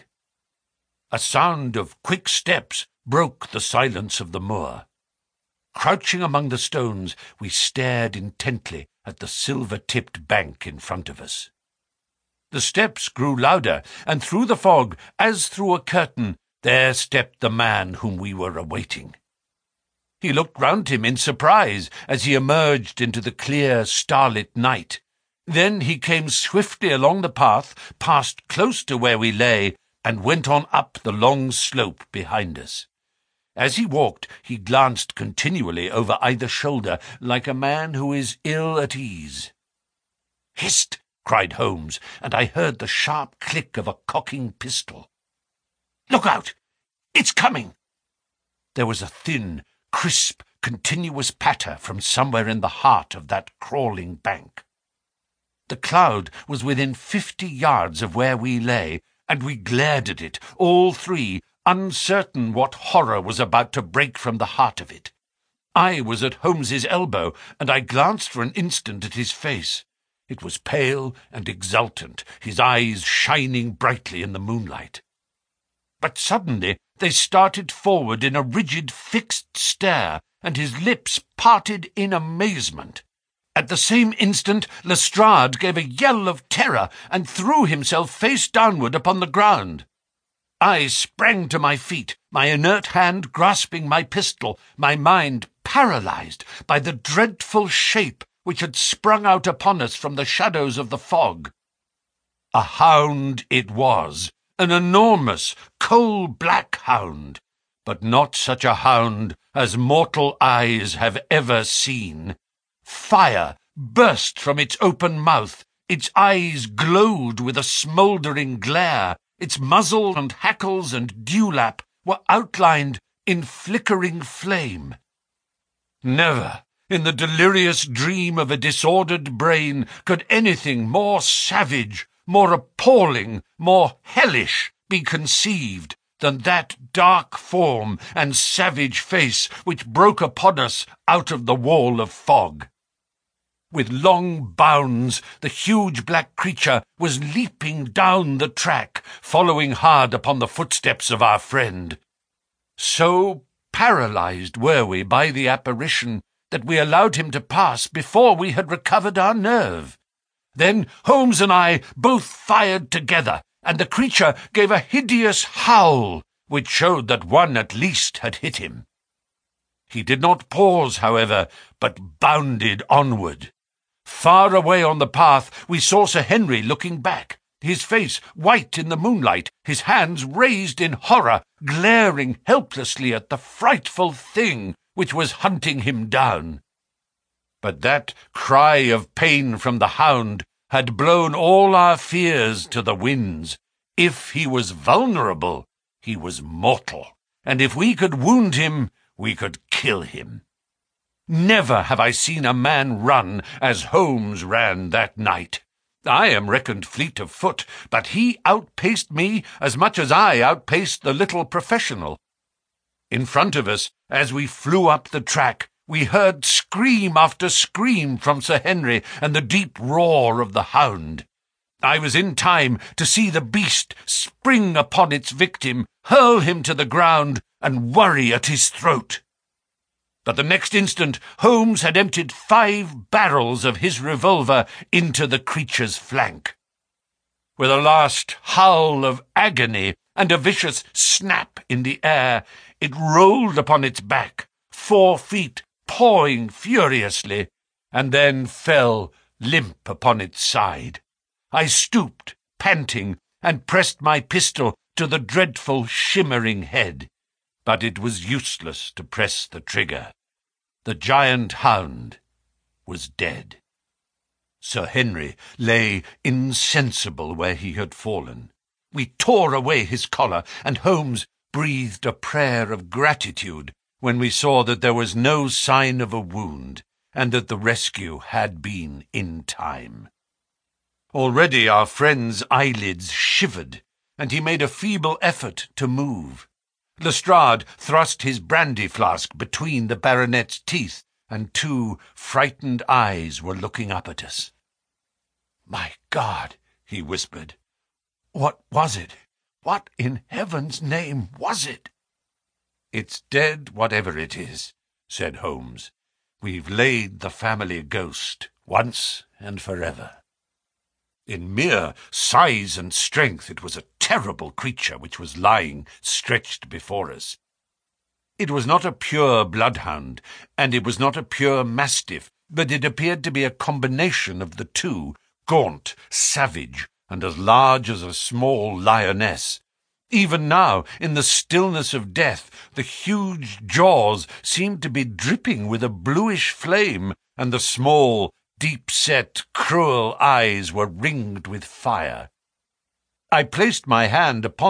S1: A sound of quick steps broke the silence of the moor. Crouching among the stones, we stared intently at the silver-tipped bank in front of us. The steps grew louder, and through the fog, as through a curtain, there stepped the man whom we were awaiting. He looked round him in surprise as he emerged into the clear, starlit night. Then he came swiftly along the path, passed close to where we lay, and went on up the long slope behind us. As he walked, he glanced continually over either shoulder, like a man who is ill at ease. "Hist!" cried Holmes, and I heard the sharp click of a cocking pistol. "Look out! It's coming!" There was a thin, crisp, continuous patter from somewhere in the heart of that crawling bank. The cloud was within fifty yards of where we lay, and we glared at it, all three, uncertain what horror was about to break from the heart of it. I was at Holmes's elbow, and I glanced for an instant at his face. It was pale and exultant, his eyes shining brightly in the moonlight. But suddenly they started forward in a rigid, fixed stare, and his lips parted in amazement. At the same instant Lestrade gave a yell of terror and threw himself face downward upon the ground. I sprang to my feet, my inert hand grasping my pistol, my mind paralyzed by the dreadful shape which had sprung out upon us from the shadows of the fog. A hound it was, an enormous, coal-black hound, but not such a hound as mortal eyes have ever seen. Fire burst from its open mouth, its eyes glowed with a smouldering glare, its muzzle and hackles and dewlap were outlined in flickering flame. Never, in the delirious dream of a disordered brain, could anything more savage, more appalling, more hellish be conceived than that dark form and savage face which broke upon us out of the wall of fog. With long bounds, the huge black creature was leaping down the track, following hard upon the footsteps of our friend. So paralyzed were we by the apparition that we allowed him to pass before we had recovered our nerve. Then Holmes and I both fired together, and the creature gave a hideous howl, which showed that one at least had hit him. He did not pause, however, but bounded onward. Far away on the path we saw Sir Henry looking back, his face white in the moonlight, his hands raised in horror, glaring helplessly at the frightful thing which was hunting him down. But that cry of pain from the hound had blown all our fears to the winds. If he was vulnerable, he was mortal, and if we could wound him, we could kill him. Never have I seen a man run as Holmes ran that night. I am reckoned fleet of foot, but he outpaced me as much as I outpaced the little professional. In front of us, as we flew up the track, we heard scream after scream from Sir Henry and the deep roar of the hound. I was in time to see the beast spring upon its victim, hurl him to the ground, and worry at his throat. But the next instant Holmes had emptied five barrels of his revolver into the creature's flank. With a last howl of agony and a vicious snap in the air, it rolled upon its back, four feet, pawing furiously, and then fell limp upon its side. I stooped, panting, and pressed my pistol to the dreadful shimmering head, but it was useless to press the trigger. The giant hound was dead. Sir Henry lay insensible where he had fallen. We tore away his collar, and Holmes breathed a prayer of gratitude when we saw that there was no sign of a wound, and that the rescue had been in time. Already our friend's eyelids shivered, and he made a feeble effort to move. Lestrade thrust his brandy flask between the baronet's teeth, and two frightened eyes were looking up at us. "My God," he whispered. "What was it? What in heaven's name was it?" "It's dead, whatever it is," said Holmes. "We've laid the family ghost, once and forever." In mere size and strength it was a terrible creature which was lying stretched before us. It was not a pure bloodhound, and it was not a pure mastiff, but it appeared to be a combination of the two, gaunt, savage, and as large as a small lioness. Even now, in the stillness of death, the huge jaws seemed to be dripping with a bluish flame, and the small, deep-set, cruel eyes were ringed with fire. I placed my hand upon